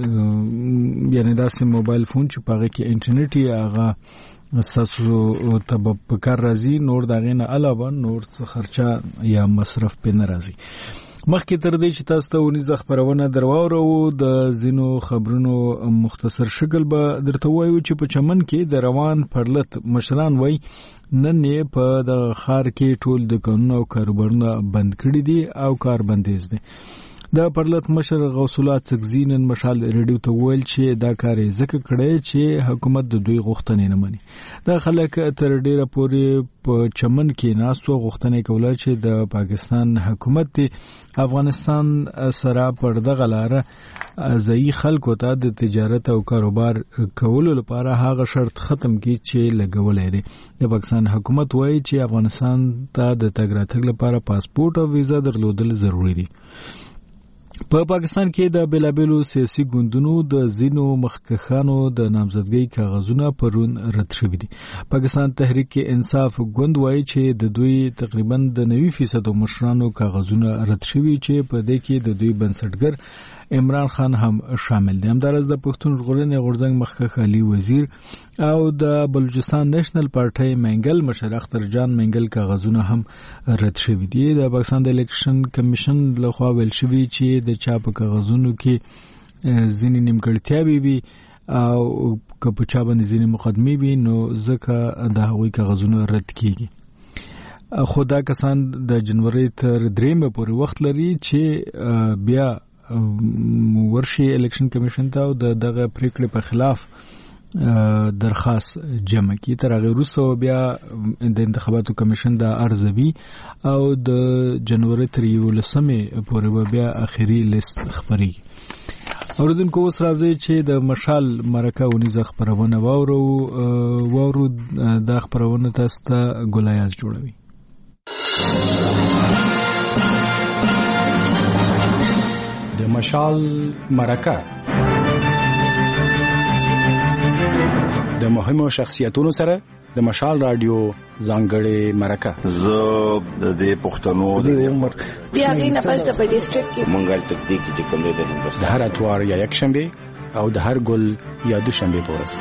یعنی داسې موبایل فون چې پاغه کې انټرنیټ یې هغه تاسو ته په کار راځي نور دغه نه علاوه نور څه خرچه یا مصرف په ناراضي مخکې تر دې چې تاسو ته ونیزه خبرونه درواورو د زینو خبرونو مختصر شکل به درته وایو چې په چمن کې د روان پرلط مشران وای نن یې په د خار کې ټول د قانون او کاروبارونه بند کړي دي او کار بندیز دي د پرلط مشر غوث الله څکزي نن مشال ریډیو ته ویل چې دا کار یې ځکه کړی چې حکومت د دوی غوښتنې نه مني دا خلک تر ډیره پورې په چمن کې ناستو غوښتنې کوله چې د پاکستان حکومت دی افغانستان سره پر دغه لاره ځایي خلکو ته د تجارت او کاروبار کولو لپاره هغه شرط ختم کړي چې لګولې دي د پاکستان حکومت وایي چې افغانستان ته د تګ راتګ لپاره پاسپورت او ویزا درلودل ضروری دي په پا پاکستان کې د بیلابیلو سیاسي ګوندونو د زینو مخکخانو د نامزدګۍ کاغذونه پرون رد شوي دي پاکستان تحریک انصاف ګوند وایي چې د دوی تقریبا د نوي فیصد مشرانو کاغذونه رد شوي چې په دې کې د دوی بنسټګر عمران خان هم شامل دي همدارس د پښتون ژغورنې غورځنګ مخکخ علي وزیر او د بلوچستان نېشنل پارټي منګل مشر اختر جان منګل کاغذونه هم رد شوي دي د پاکستان د الیکشن کمیشن لخوا ویل شوي چې د چا په کاغذونو کې ځینې نیمګړتیاوې وي او که په چا باندې ځینې مقدمې وي نو ځکه د هغوی کاغذونه رد کیږي خو دا کسان د جنوري تر درېمه پورې وخت لري چې بیا ورشي الیکشن کمیشن ته د دغه پریکړې په خلاف درخواست جمع کی تر هغه وروسته بیا د انتخاباتو کمیشن د ارزوي او د جنوري تر یولسمې پورې بیا اخیری لیست خبري اوردونکو اوس راځي چې د مشال مرکه ونیزه خبرونه واورو واورو د خبرونه تاسو ته ګولایاز جوړوي د مشال مرکه د مهمو شخصیتونو سره د مشال رادیو ځانګړې مرکه زه د دې پښتنو د عمر بیا غي نه پس په ډیسټریکټ کې منګل تکتیک چې کوم دی د هندوستان د هر اتوار یا یک شنبه او د هر ګل یا دوشنبه پورس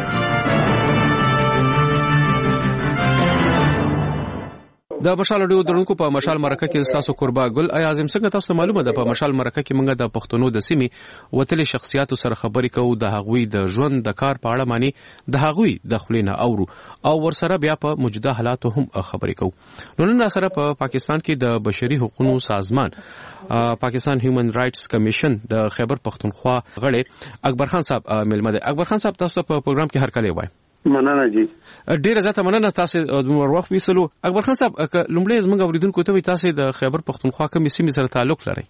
د مشال ډیو درونکو په مشال مرکه کې تاسو قربا ګل ای اعظم څنګه تاسو معلومه ده په مشال مرکه کې موږ د پښتنو د سیمې وتلې شخصیتو سره خبرې کوو د هغوی د ژوند د کار په اړه معنی د هغوی د خلینا اورو او ورسره بیا په موجوده حالاتو هم خبرې کوو نو نن سره په پاکستان کې د بشري حقوقو سازمان پاکستان هیومن رائټس کمیشن د خیبر پختونخوا غړي اکبر خان صاحب ملمه ده اکبر خان صاحب تاسو په پروګرام کې هر کله وای مننه جی ډیره زیاته مننه تاسو د وروخ ویسلو اکبر خان صاحب لومړی زموږ اوریدونکو ته تاسو د خیبر پختونخوا کوم سیمې سره تعلق لرئ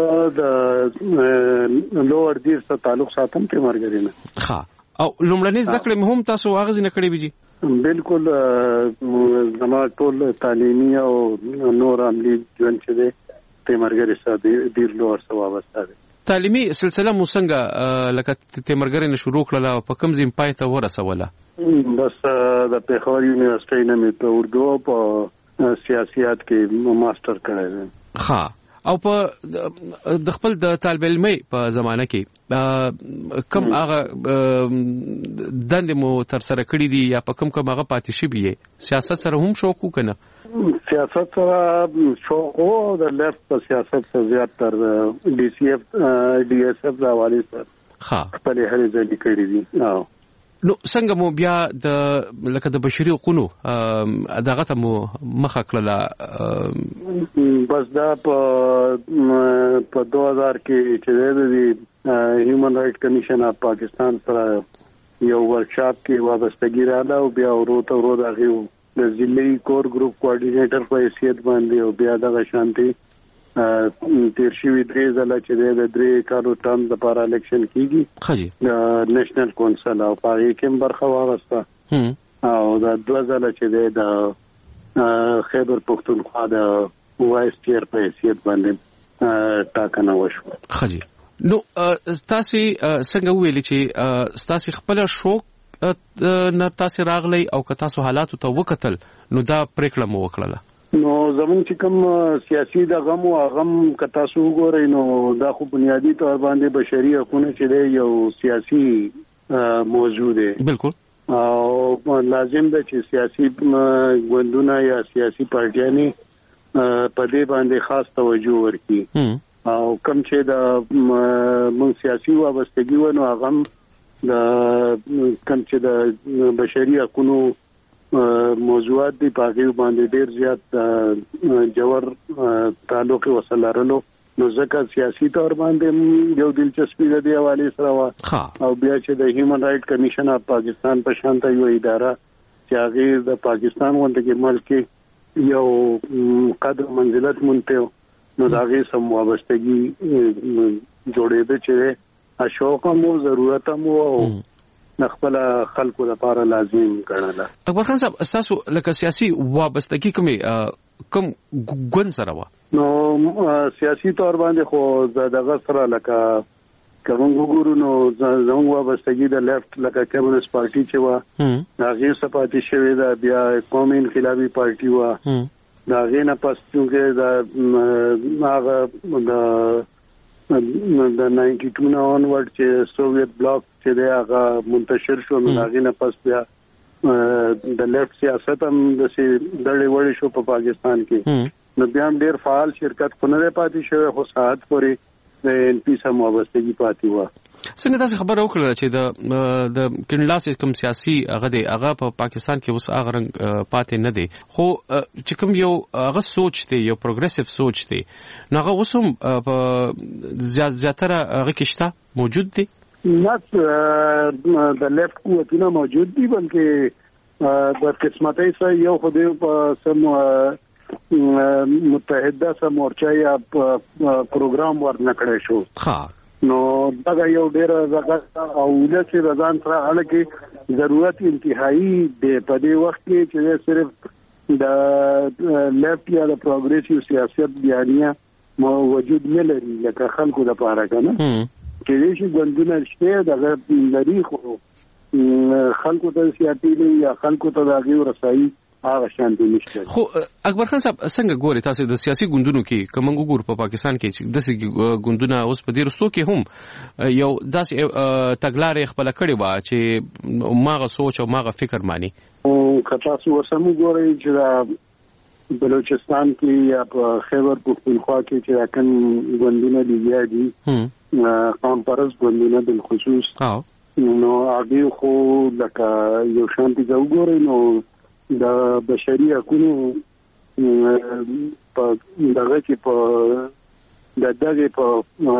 د لوړ دیر سره تعلق ساتم ته مرګري نه ها او لومړنۍ ذکر مهم تاسو واغز نه کړی بيجي بالکل زما ټول تعلیمي او نور عملی ژوند چې دی ته مرګري سره ډیر لوړ سره وابسته دی تعلیمي سلسله مو څنګه لکه تیمرګری نه شروع کړله او په کوم ځای پای ته ورسوله بس د پیښور یونیورسيټي نه مې په اردو په سیاست کې ماستر کړی دی ها او په د خپل د طالب علمي په زمانه کې کوم هغه دند مو تر سره کړی دي یا په کوم کوم هغه پاتې شي بي سیاست سره هم شوق وکنه سیاست سره شوق او د لیفت په سیاست سره زیات تر ډي سي اف ډي اس اف راوالي سره ها خپل هرې ځای کړی دي او نو څنګه مو بیا د لکه د بشري حقوقو دغه ته مو مخه کړله بس دا په په دوه هزار کې چې د هیومن رائټ کمیشن اف پاکستان سره یو ورکشاپ کې وابستګی رااله او بیا ورته ورو دغه د ضلعي کور ګروپ کوارډینیټر په حیثیت باندې او بیا د شانتي تیر شوی درې ځله چې د درې کارو ټرم لپاره الیکشن کیږي خجی د نېشنل کونسل او پاره کې برخه واغسته او د دوه ځله چې د خیبر پختونخوا د وایس چیر په حیثیت باندې ټاکنه وشو خجی نو تاسو څنګه ویلي چې تاسو خپل شوق نه تاسو راغلی او که تاسو حالات ته وکتل نو دا پریکړه مو وکړه؟ نو زمون چې کوم سیاسي د غم او غم کتا سو ګورې نو دا خو بنیادی تور باندې بشري حقوقونه چې یو سیاسي موضوع دی. بالکل. او لازم ده چې سیاسي ګوندونه یا سیاسي پارټیانې په دې باندې خاص توجه ورکړي او کوم چې د مون سیاسي وابستګي ونه هغه د کوم چې د بشري حقوقو موضوعات دی پاګیو باندې ډیر زیات جوړ تعلق وسلارلو نو ځکه سیاسي تور باندې یو دلچسپي د دی حواله سره وا او بیا چې د هیومن رائټ کمیشن اف پاکستان په شان ته یو اداره چې هغه د پاکستان غونډه کې ملک یو قدر منزلت مونته نو داغه سم وابستګي جوړېده چې اشوقه مو ضرورت مو او خپل خلکو لپاره لازم ګڼل. اکبر خان صاحب تاسو لکه سیاسي وابستګي کومي کوم ګون سره و؟ نو سیاسي تور باندې خو دغه سره لکه کوم وګورو نو زموږ وابستګي د لیفت لکه کمیونست پارټي چې و هغه سپاتې شوې ده، بیا قومي انقلابي پارټي و دا غینه پس چې دا هغه د د نائنٹی ٹو نه اونورډ چې سوویت بلاک چې دی هغه منتشر شو نو هغه نه پس بیا د لیفت سیاست هم د سي دړې وړې شو په پاکستان کې نو بیا هم ډیر فعال شرکت خو نه پاتې شوی خو ساعت پورې د ان پی سم وابستګي پاتې و. څنګه تاسو خبر وکړه چې د د کینلاس کوم سیاسي هغه دی هغه په پاکستان کې اوس هغه رنګ پاتې نه دی خو چې کوم یو هغه سوچ دی یو پروګریسیو سوچ دی نو هغه اوس هم په زیاتره هغه کې شته موجود دی؟ نه د لیفت قوتونه موجود دي بلکې د قسمتۍ سره یو خو دی په سم متحده سم مورچا یا پروګرام ورنکړی شو نو دا یو ډیر زغه او ولسی رضان سره اړه کې ضرورت انتهایی دی په دې وخت کې چې صرف د لیفت یا د پروګریسیو سیاست بیانیه موجود نه لري لکه خلکو لپاره کنه چې شي ګوندونه شته دغه لري خو خلکو ته سیاسي یا خلکو ته دغه رسایي هغه شان دي نشته. خو اکبر خان صاحب څنګه ګوري تاسو د سیاسي ګوندونو کې کوم ګور په پاکستان کې چې د ګوندونه اوس په دې رستو کې هم یو داسې تګلارې خپل کړي وا چې ماغه سوچ او ماغه فکر مانی او کتا سو سمو ګوري چې بلوچستان کې یا په خیبر پختونخوا کې چې راکن ګوندونه دي دي قوم پرست ګوندونه بل خصوص نو هغه خو لکه یو شانتي ګوري نو د بشري حقوقو په دغه کې په د دغه په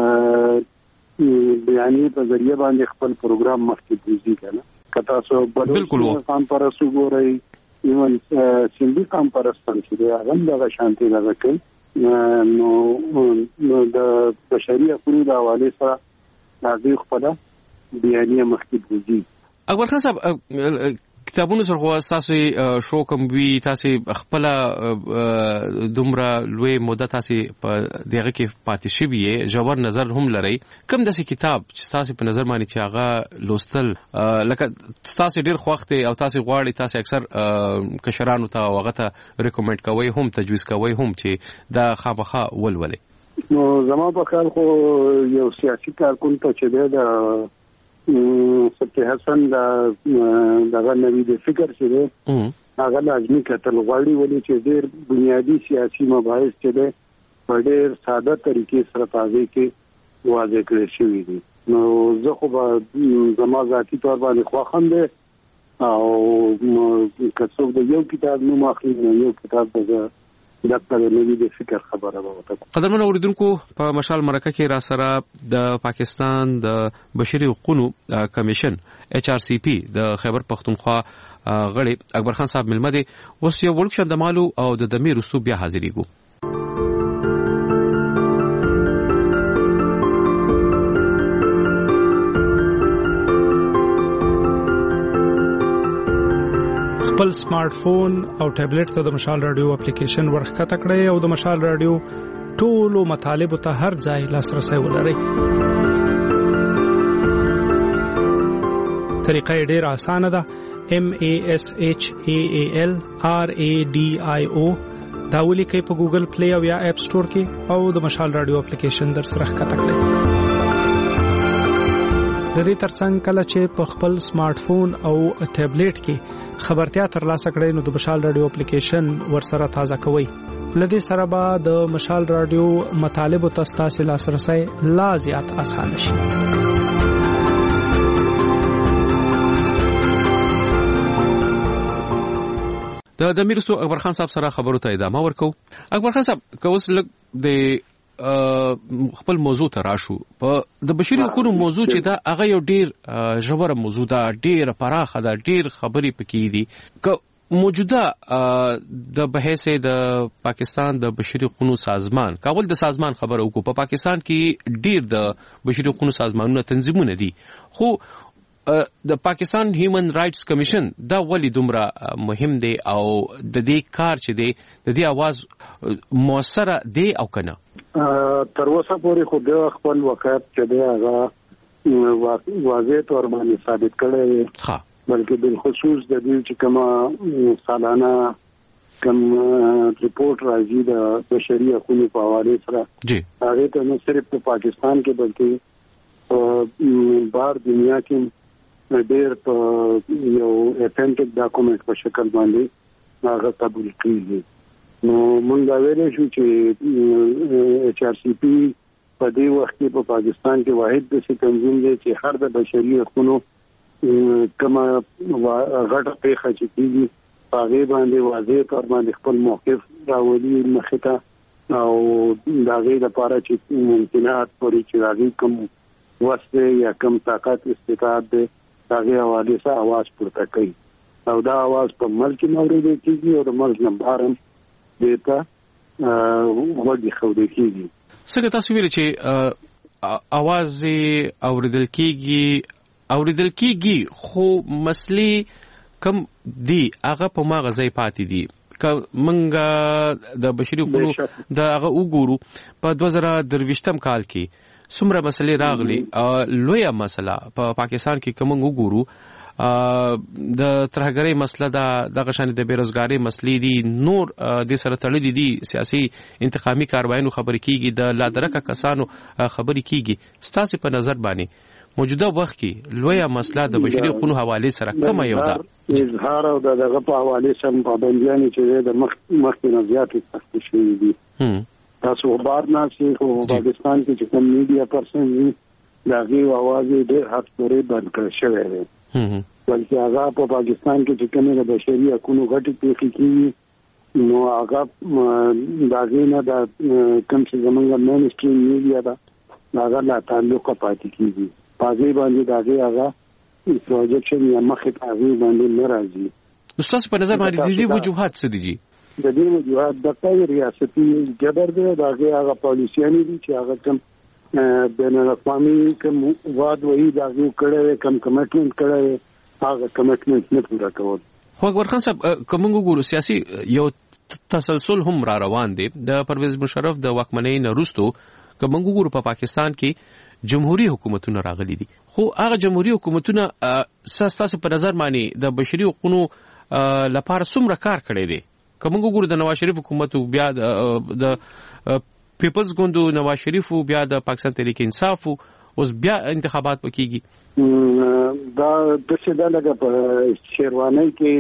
بیانې په ذریعہ باندې خپل پروګرام مخکې دیږي کنه کتا سو بالکل قام پرستو ګوري ایون سیندي قام پرستان چې هغه دغه شانتي دغه کوي نو د بشري حقوقو د حواله سره هغه خپل بیانې مخکې دیږي. اکبر خان صاحب کتابونو سره خو تاسو شو کوم وی تاسو خپل دومره لوی موده تاسو په دغه کې پاتې شوی یې جوړ نظر هم لري کوم داسې کتاب چې تاسو په نظر باندې چې هغه لوستل لکه تاسو ډیر خوښ او تاسو غواړئ تاسو اکثر کشرانو ته هغه ته ریکمند کوي هم تجویز کوي هم چې دا خامخا ولولي؟ نو زما په خیال خو یو سیاسي کارکون ته چې دا سپه حسن دا دغه نوی د فکر چې دی هغه لازمي کتل غواړي ولې چې ډېر بنیادی سیاسي مباحث چې دی په ډېر ساده طریقې سره پاږي کې واضح کړی شوی دی. نو زه خو به زما ذاتي تور باندې خواخم دی او کڅوب د یو کتاب نوم اخلي نو یو کتاب د دغه نوی د فکر خبره وته. قدرمن اوریدونکو په مشال مرکه کې را سره د پاکستان د بشري حقوقو کمیشن ایچ آر سی پی د خیبر پختونخوا غړي اکبر خان صاحب ملمه دي اوس یو ورکشاپ د مالو او د دمیر رسو بیا حاضرېګو. خپل سمارټ فون او ټابلیټ ته د مشال رادیو اپلیکیشن ورخکته کړئ او د مشال رادیو ټولو مطالبه ته هر ځای لاسرسي ولرئ. طریقه یې ډیره اسانه ده. M A S H A A L R A D I O دا ولیکئ په ګوګل پلی او یا اپ سٹور کې او د مشال رادیو اپلیکیشن در سره ښکته کړئ. د دې ترڅنګ کله چې په خپل سمارټ فون او ټابلیټ کې خبرتیا ترلاسه کړئ نو د مشال رادیو اپلیکیشن ورسره تازه کوئ. لدې سره به د مشال رادیو مطالب او تاسو لاسرسي لا زیات اسانه شي. د د میرسو اکبر خان صاحب سره خبرو ته ادامه ورکو. اکبر خان صاحب کوس لګ د خپل موضوع ته راشو. په د بشري حقوقو موضوع چې دا هغه یو ډیر ژوره موضوع ده، ډیر پراخه ده، ډیر خبرې پکې دي. که موجوده د بحث د پاکستان د بشري حقوقو سازمان کابل د سازمان خبره وکړو. په پاکستان کې ډیر د بشري حقوقو سازمانونو تنظیمونه دي، خو د پاکستان هیومن رائټس کمیشن دا ولی دومره مهم دی او د دې کار چې دی د دې आवाज موثره دی او کنه؟ تر اوسه پورې خو د خپل وقایت چې دی هغه واضح تور باندې ثابت کړی دی، بلکې بالخصوص د دې چې کومه سالانه کوم رپورټ راځي د بشري حقوقو په حواله سره هغه ته نه صرف په پاکستان کې بلکې بهر دنیا کې ډېر په یو اتنټیک ډاکومنټ په شکل باندې هغه قبول کیږي. نو موږ دا ویل شو چې ایچ آر سی پی په دې وخت کې په پاکستان کې واحد د تنظیم دی چې هر د بشري حقوقو کما غټه پیښه چې کیږي هغه باندې واضح تور باندې خپل موقف راولي مخته او دا غي د پاره چې ممکنات پوری چې راځي کوم وسته یا کوم طاقت استطاعت دی هغه حواله سره आवाज پورته کوي او دا आवाज په ملک مورید کیږي او د ملک نمبرم دیتا وګړي خو دې کیږي. څنګه تاسو ویل چې आवाज اوریدل کیږي اوریدل کیږي خو مسلې کم دی هغه په ما غځي پاتې دي. منګه د بشري حقوقو د هغه وګورو په دوه زره درویشتم کال کې څومره مسلې راغلي. لویه مسله په پاکستان کې کوم وګورو د ترهګرۍ مسله دا د غشن د بیروزګاری مسلې دي، نور د سره تړلې دي، سیاسي انتقامي کاروایانو خبرې کیږي، د لادرکه کسانو خبرې کیږي. ستاسو په نظر باندې موجوده وخت کې لویه مسله د بشري حقوقو حواله سره کوم یو ده؟ اظهار او دغه په حواله سم پابندیان چې د مخ مخکې نه زیاتې سخت شي دي. تاسو خبر نه شئ خو پاکستان کې چې کوم میډیا پرسن دي دغه आवाज ډېر حد پورې بند کړی شوی دی، بلکې هغه په پاکستان کې چې کومه د بشري حقوقو غټي پیښې کیږي نو هغه دغه نه د کوم چې زمونږ مین سټریم میډیا دا هغه لا تعلق پاتې کیږي. پاګې باندې دغه هغه پروجیکشن یا مخه هغه باندې ناراضي. استاد په نظر باندې د دې وجوهات څه دي؟ د دې وجوهات د قوي ریاستي جبر دی، دغه هغه پالیسيانې دي چې هغه کوم بین الاقوامي کوم واد وایي دغه کړه کوم کمټمنټ کړه هغه کمټمنټ نه پوره کول. خو اکبر خان صاحب کوم وګورو سیاسي یو تسلسل هم را روان دی. د پرویز مشرف د واکمنۍ نه وروسته کوم وګورو په پاکستان کې جمهوریت حکومتونه راغلي دي، خو هغه جمهوریت حکومتونه ساساسه په نظر باندې د بشري حقوقو لپاره څومره کار کړی دی؟ کوم وګورو د نواز شریف حکومت بیا د پیپلز ګوندو نواز شریف بیا د پاکستان تحریک انصاف اوس بیا انتخابات وکړي. دا د څه د لګه په شیروانی کې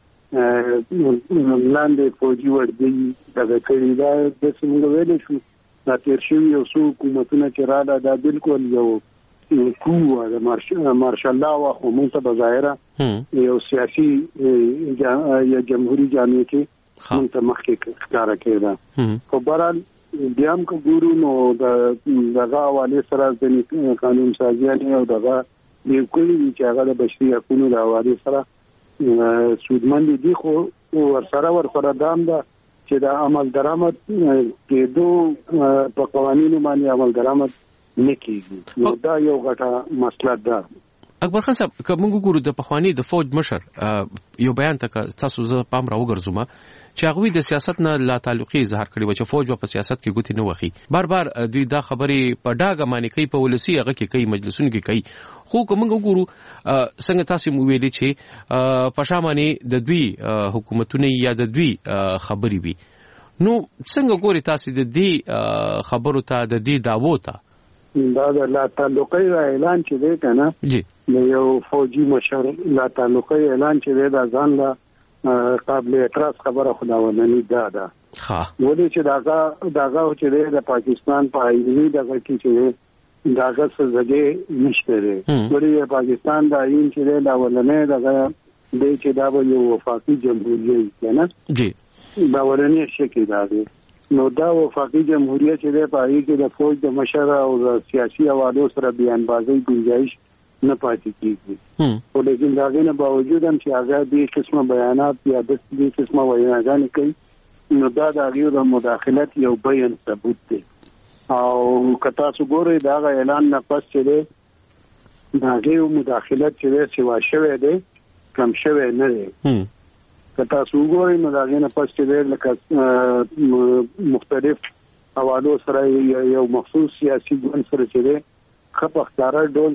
لاندې فوجي وردی دغه کړي دا د څنګه ویل شو دا تیر شوی یو څو حکومتونه چې رااله دا بالکل یو کوه د مارشال لا واخو مونته بظاهره یو سیاسي یا جمهوریت جامعه کې مونته مخکې ښکارا کېده. خو بهرحال بیا هم که ګورو نو دغه حوالې سره د قانون سازیانې او دغه یو کړي دي چې هغه د بشري حقوقو د حوالې سره سودمن دي، خو ورسره ورسره دا هم ده چې د عمل درآمد کېدو په قوانینو باندې عمل درآمد نه کېږي. نو دا یو غټه مسله ده. اکبر خان صاحب کوم ګورو د پخوانی د فوج مشر یو بیان تک تاسو زه پام را وګرځوم چې هغه د سیاست نه لا تعلقي اظهار کړی و چې فوج په سیاست کې ګوتی نه وخی بار بار دوی دا خبرې په ډاګه معنی کوي په ولسی هغه کې کوي مجلسونو کې کوي خو کوم ګورو څنګه تاسو مو ویلي چې پښامانی د دوی حکومتونه یا د دوی خبرې وي نو څنګه ګوري تاسو د دې خبرو ته د دې داوو ته دا د لا تعلقي اعلان چې دی کنه جی نو یو فوجي مشر لا تعلقي اعلان چې دی دا ځان لا قابل اعتراض خبره خداوندنی دا ده ها ولې چې داغه داغه چې دی د پاکستان په آئینی دغه کې چې داغه څه ځای نشته دی ولې پاکستان د آئین چې دی دا ولنه دغه د چې دا یو وفاقي جمهوریت دی نه جی دا ولنه شي دا دی نو دا وفاقي جمهوریت چې د پای کې د فوج د مشر او د سیاسي حوالو سره بیان بازی گنجائش نه پاتې کیږي او لیکن دا غینه باوجود هم چې هغه دې قسمه بیانات یا د دې قسمه ویناګانې کوي نو دا د هغه د مداخلت یو بیان ثبوت دی او کتا څنګه دا اعلان نه پس چې دا هغه مداخلت چې سیوا شوه دی کم شوه نه دی کتا څنګه نو دا غینه پس چې لکه مختلف حوالو سره یو مخصوص سیاسي ګوند سره چې خپختاره ډول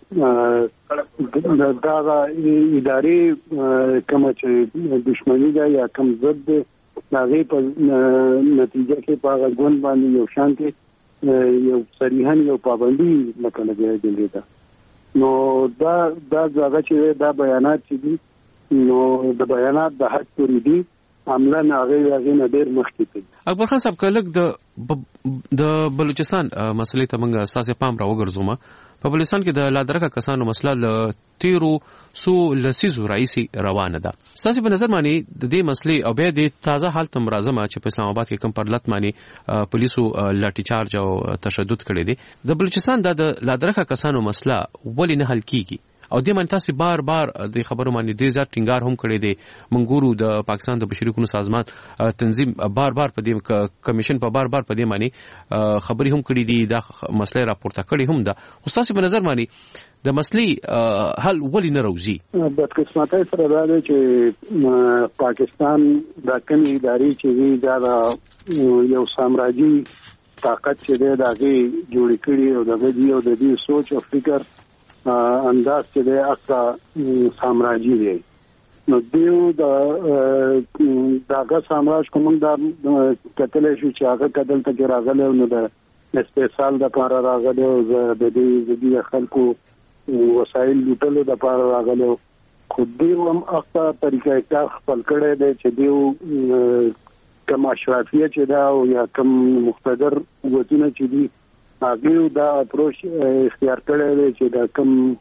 چې د دا اداري کوم چې دښمنی ده یا کوم ضد ده هغه په نتیجه کې په غوند باندې یو شان کې یو صریحا یو پابندي مکنه دی ده نو دا دا ځکه چې دا بیانات چې دي نو د بیانات د حق پوری دي عملا هغه هغه نه ډیر مخکې دي اکبر خان صاحب کله د د بلوچستان مسلې ته موږ تاسو پام را وګرځوم په بلوچستان کې د لادرکه کسانو مسله ل تیرو سو لسیزو رئیسي روانه ده تاسو په نظر مانی د دې مسلې او به د تازه حالت مرزمه چې په اسلام آباد کې کم پر لټ مانی پولیسو لاټي چارج او تشدد کړي دي د بلوچستان د لادرکه کسانو مسله ولې نه حل کیږي او دې من تاسو بار بار د خبرو باندې د زړه ټینګار هم کړی دی منګورو د پاکستان د بشري حقوقو سازمان تنظیم بار بار په دې کمیشن په بار بار په دې معنی خبري هم کړی دي دا مسله راپورته کړی هم ده خو تاسو په نظر مانی د مسلې حل ولې نه راوځي د قسمتای سره دا دی چې پاکستان د کومې ادارې چې دا یو سامراجي طاقت چې دی دغه جوړ کړي او دغه دی او د دې سوچ او فکر انداز چې د اقا سامراجي دی نو دیو د داګه سامراج کوم د کتل شي چې هغه کدل ته راغله نو د استثال د کار راغله او د دې د خلکو وسایل لټلو د پاره راغله خو دیو هم اقا طریقې کار خپل کړی دی چې دیو کما اشرافیه چې دا او یا کم مقتدر وګتونه چې دی هغه دا اپروچ اختیار کړی دی چې دا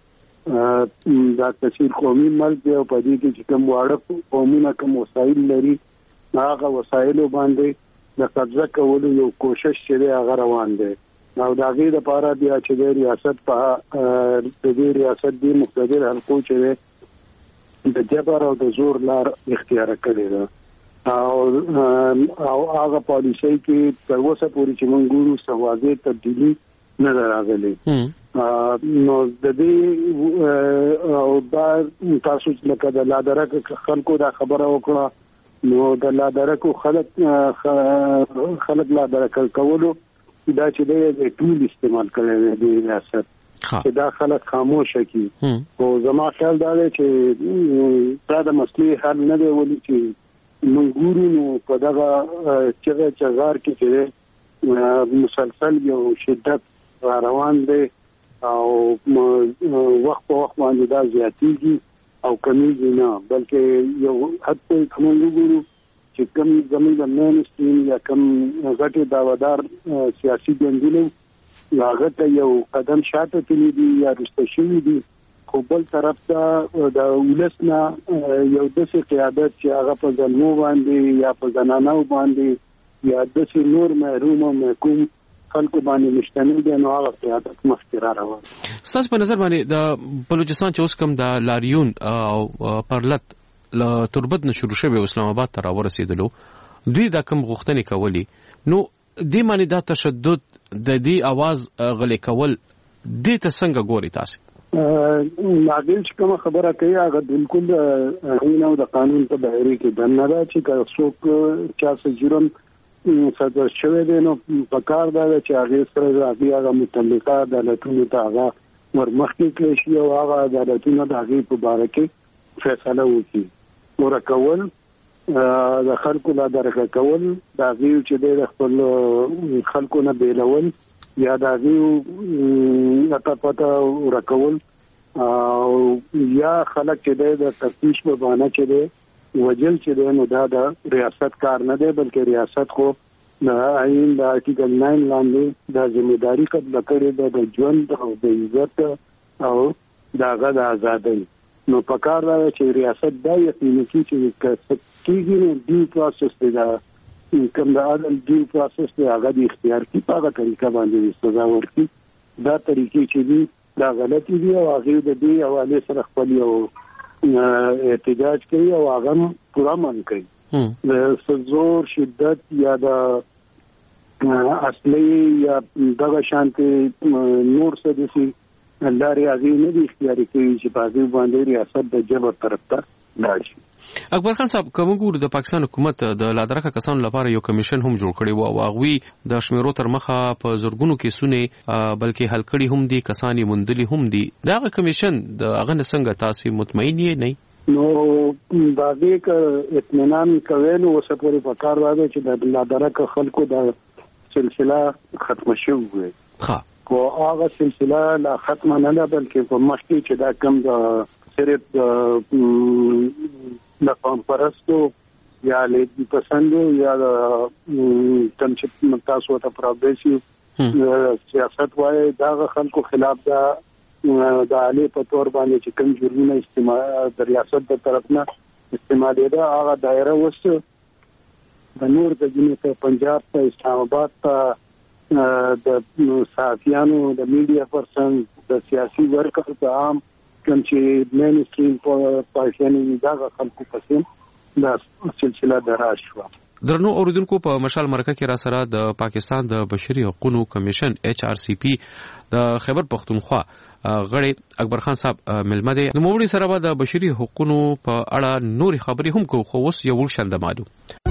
کم دا تشکیل قومي ملک دی او په دې کې چې کوم واړه قومونه کوم وسایل لري هغه وسایل باندې د قبضه کولو یو کوشش چې هغه روان دی او دا غي د پاره بیا چې د ریاست په د دې ریاست دی مقتدر حلقو چې د جبر او د زور لار اختیار کړی دی او او هغه پالیسي کې تر اوسه پورې چې موږ ګورو سوازه تبدیلی نه راغلي نو د دې او دا تاسو لکه د لادرک خلکو دا خبره وکړه نو د لادرکو خلک خلک لادرک کولو دا چې د ټول استعمال کړي د ریاست چې دا خلک خاموش کی او زما خیال دا دی چې دا د مسلې حل نه دی ولې چې منګورو نو په دغه چې چغار کې چې مسلسل یو شدت روان دی او وخت په وخت باندې دا زیاتېږي او کمیږي نه بلکې یو حتی کوم وګورو چې کوم زموږ د مینستریم یا کوم غټي داوادار سیاسي ګوندونه هغه ته یو قدم شاته تللی دي یا رسته شوي دي خو بل طرف ته د ولسنا یو داسې قیادت چې هغه په ځلمو باندې یا په زنانو باندې یا داسې نور محروم او محکوم خلکو باندې مشتمل دي نو هغه قیادت مخکې روان ستاسو په نظر باندې د بلوچستان چې اوس کوم د لاریون او پرلط ل تربت نه شروع شوی اسلام آباد ته راورسېدلو دوی دا کوم غوښتنې کولی نو دې معنی دا تشدد د دې आवाज غلې کول دې ته څنګه ګوري تاسو ناګل چې کوم خبره کوي هغه بالکل هینه د قانون په دایره کې دنه ده چې څوک چا څه جرم صدر شوی دی نو په کار دا چې هغه سره راځي هغه متعلقه عدالتونو ته هغه ورمخکې کړي شي او هغه عدالتونو د هغه په اړه کې فیصله وکړي ورکول د خلکو لا درکه کول دا غوښ چې د خپل خلکو نه بیلول یا دا غوښ اته پته ورکول او یا خلک چې د تفتیش په باندې چې د وجل چې نو دا د ریاست کار نه دی بلکې ریاست خو د آئین د آرټیکل نو لاندې د ځمېداري قبل کړي د ژوند او د عزت او دغه د ازادۍ نو په کار دا چې ریاست دا یقیني چې کیږي نو دی پروسس دی دا کوم د عدل دی پروسس دی هغه د اختیار کی په هغه طریقه باندې سزا ورکړي دا طریقې چې دی دا غلطي دي او هغه د دې حواله سره خپل یو احتجاج کوي او هغه پورا من کوي د سزور شدت یا د اصلي یا دغه شانتي نور څه دي لاري هغه نه دي اختیاري کوي چې په دې باندې ریاست د جبر طرف ته لاړ شي. اکبر خان صاحب کوم ګور د پاکستان حکومت د لادرکه کسانو لپاره یو کمیشن هم جوړ کړی وو او هغه د شمیرو تر مخه په زورګونو کې سونه بلکې حل کړي هم دي کسانی مندلي هم دي دا کمیشن د هغه څنګه تاسو مطمئن یې نه نو دا دې ک اطمینان کوي نو اوس پورې په کار راځي چې د لادرکه خلکو د سلسله ختم شوه ها کو هغه سلسله لا ختم نه ده بلکې په مخکې چې دا کم د صرف د قوم پرستو یا لیدي پسندو یا تم چې تاسو ته پرابېسي سیاست وایي دا خلکو خلاف دا د عالی په تور باندې چې کوم جرمونه استعمال د ریاست په طرف نه استعمال دی هغه دایره وسته د نور د جنوب پنجاب ته اسلام آباد ته د صحافیانو د میډیا پرسن د سیاسي ورکر ته عام کوم چې مین سټریم پارټیانو دغه خلکو پسې دا سلسله دراز شو. درنو اوریدونکو په مشال مرکه کې را سره د پاکستان د بشري حقوقو کمیشن ایچ آر سی پی د خیبر پختونخوا غړي اکبر خان صاحب ملمه دي نو موږ سره به د بشري حقوقو په اړه نور خبري هم کوو خو اوس یو شند مادو.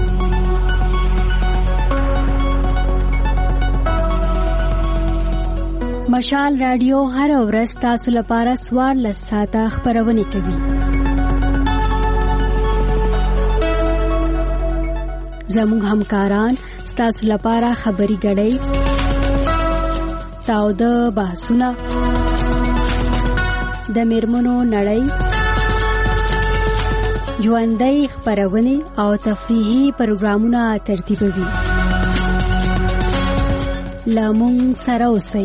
مشال رادیو هر ورځ تاسو لپاره سوار لساته خبرونه کوي. زموږ همکاران تاسو لپاره خبري غړي تاو د بحثونه د میرمنو نړۍ ژوندۍ خبرونه او تفریحي پروګرامونه ترتیبوي. لامون سره اوسئ.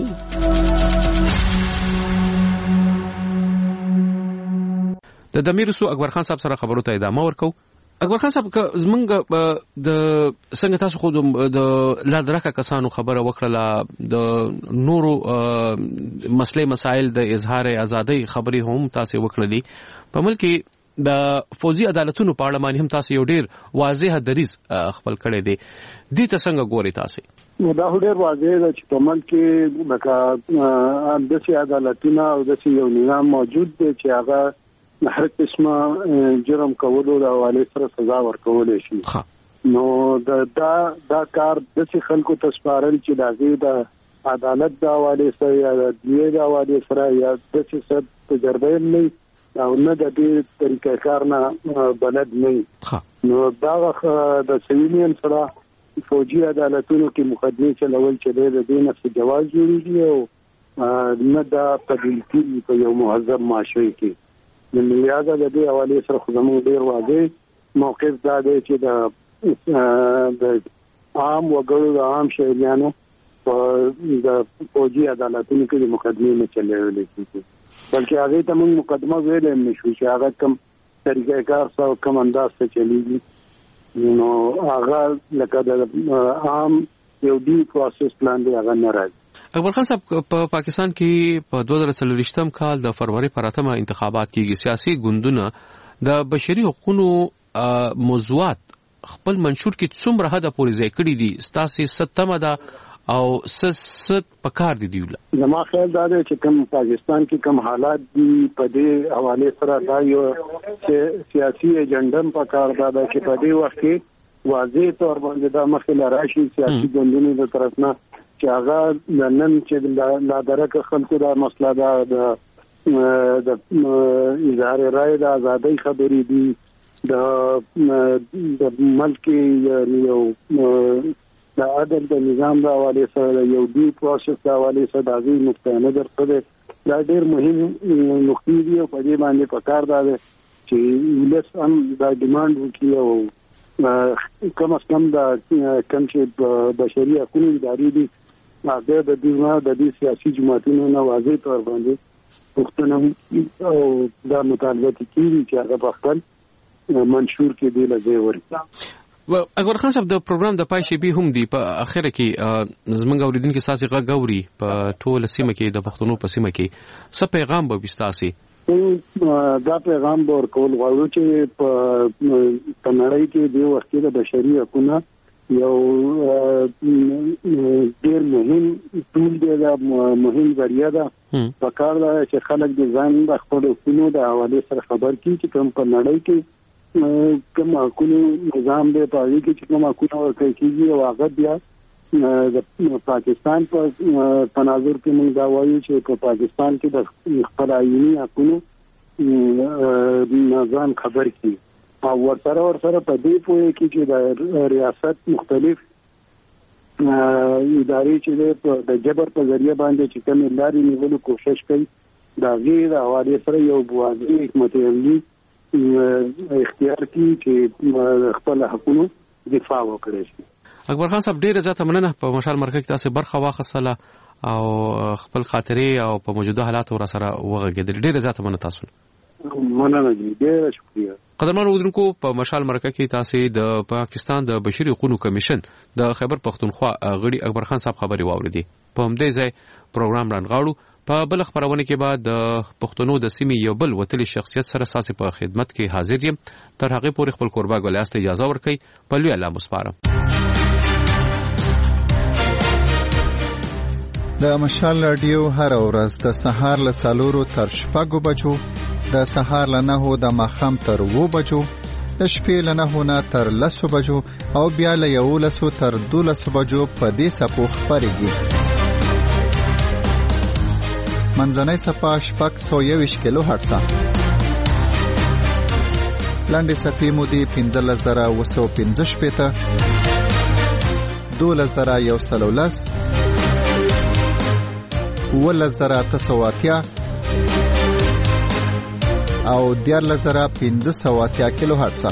د دمیرسو اکبر خان صاحب سره خبرو ته ادامه ورکو. اکبر خان صاحب زمونږ د څنګه تاسو خو د لادرکه کسانو خبره وکړه د نورو مسلې مسائل د اظهار ازادۍ خبري هم تاسو وکړلې په ملک د فوزي عدالتونو په اړه باندې هم تاسو یو ډیر واضح دریز خپل کړی دی دې ته څنګه ګوري تاسو؟ دا ډیر واضح دی چې په ملک کې لکه د سي عدالتونو او د سي یو نظام موجود دی چې هغه هر قسمه جرم کولو د حواله سره سزا ورکول شي. نو دا دا دا کار د څه خلکو ته سپارل چې دغه د عدالت د حواله سره یا د دیه د حواله سره یا د څه څه تجربه نه او نه د دې طریقې کار نه بلد نه. نو دا د سویلین سره فوجي عدالتونو کې مقدمه چلول چې د دې نه جواز جوړیږي او نه دا تبلیغي په یو مهذب معاشره کې د میاده د دې حواله سره خدمت ډیر واضح موقف دا دی چې د عام وګړو د عام شهریانو په د فوجي عدالتونو کې مقدمه نه چلول کیږي بلکې هغه ته موږ مقدمه ویل نه شو چې هغه کوم طریقې کار سره کوم انداز ته چلیږي نو هغه لکه د عام یو دی پروسس پلان دی هغه نه راځي. اکبر خان صاحب په پاکستان کې په دوه زره څلوېښتم کال د فروری پر اتمه انتخابات کېږي. سیاسي ګوندونه د بشري حقوقو موضوعات خپل منشور کې څومره حد پورې ځای کړی دي ستاسو ستمه ده او ست پکار دي دیول. زما خیال دا دی چې کوم پاکستان کې کوم حالات دي په دې حواله سره دا یو سیاسي ایجنډا پکار دا دی چې په دې وخت کې واضح تور باندې دا مخکې راشي سیاسي ګوندونو د طرف نه چې هغه نن چې لا درکه خلکو دا مسله دا د د اظهار رائے د ازادۍ خبرې دي د د ملک یو د عدل د نظام د حواله سره یو دی پروسس د حواله سره د غي نقطه نظر په دا ډېر مهم نقطې دي او په دې باندې پکار دا چې ولس هم دا ډیماند وکړي او کم از کم د کم چې بشري حقوقو ادارې دي هغه د دې د دې سیاسي جماعتونو نه واضح تور باندې پښتنه او دا مطالبه کوي چې هغه په خپل منشور کې دی لږه ورته. اکبر خان صاحب د پروګرام د پای شی به هم دی په اخره کې زمونږ اوریدونکو ساسي غږ غوري په ټول سیمه کې د پښتنو په سیمه کې څه پیغام به وستاسي؟ دا پیغام به ورکول غواړو چې په نړۍ کې د وخت د بشري حقوقو یو ډیر مهم ټول دی دا مهم ذریعہ ده په کار دا چې خلک د ځان د خپل حقوقو د حواله سره خبر کی چې کوم په نړۍ کې کوم حقوقو نظام دی په اړه کې چې کوم حقوقو ورکړي کیږي او هغه بیا د پاکستان په تناظر کې موږ دا وایو چې په پاکستان کې د خپل آئینی حقوقو نظام خبر کی او ورسره ورسره په دې پوهه کې چې د ریاست مختلف ادارې چې د جبر په ذریعہ باندې چې کوم لارې نیولو کوشش کوي دا غیر حواله سره یو بوازي حکمت عملی اختیار کی چې خپل حقوقو دفاع وکړي. اکبر خان صاحب ډیره زیاته مننه په مشال مرکه کې تاسو برخه واخصله او خپل خاطرې او په موجوده حالات ور سره وغږیدل. ډیره زیاته مننه تاسو. مننه دي ډیره شکریہ. قدرمن اوردونکو په مشال مرکه کې تاسو د پاکستان د بشري حقوقو کمیشن د خیبر پختونخوا غړي اکبر خان صاحب خبري واوریدي. په همدې ځای پروګرام رانغاړو. په بل خبرونه کې بعد د پښتنو د سیمې یو بل وتلي شخصیت سره ساسي په خدمت کې حاضر یم. تر هغه پورې خپل قربا ګولیاست اجازه ورکړئ. په لوی الله مسپارم. د مشال رادیو هر ورځ د سهار له سالورو تر شپږو بجو، د سهار له نهو د ماښام تر اوو بجو، د شپې له نهو نه تر لسو بجو او بیا له یولسو تر دولسو بجو په دې څپو خپرېږي. منځنۍ څپه شپږ سوه یوویشت کیلو هرټزه. لنډې څپې مو دي پنځلس زره اوه سوه پنځه شپېته، دولس زره یو سل او لس، اوولس زره اته سوه اتیا او دیارلس زره پنځه سوه اتیا کیلو هرټزه.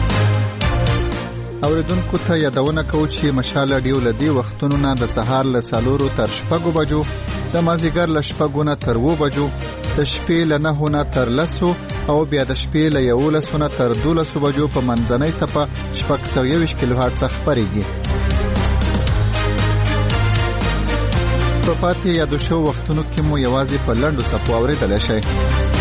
اوریدونکو ته یادونه کوو چې مشال رادیو له دې وختونو نه د سهار له څلورو تر شپږو بجو، د مازدیګر له شپږو نه تر اوو بجو، د شپې له نهو نه تر لسو او بیا د شپې له یولسو نه تر دولسو بجو په منځنۍ څپه شپږ سوه یوویشت کیلو هرټزه خپرېږي. په پاتې یادو شو وختونو کې مو یوازې په لنډو څپو اورېدلی شئ.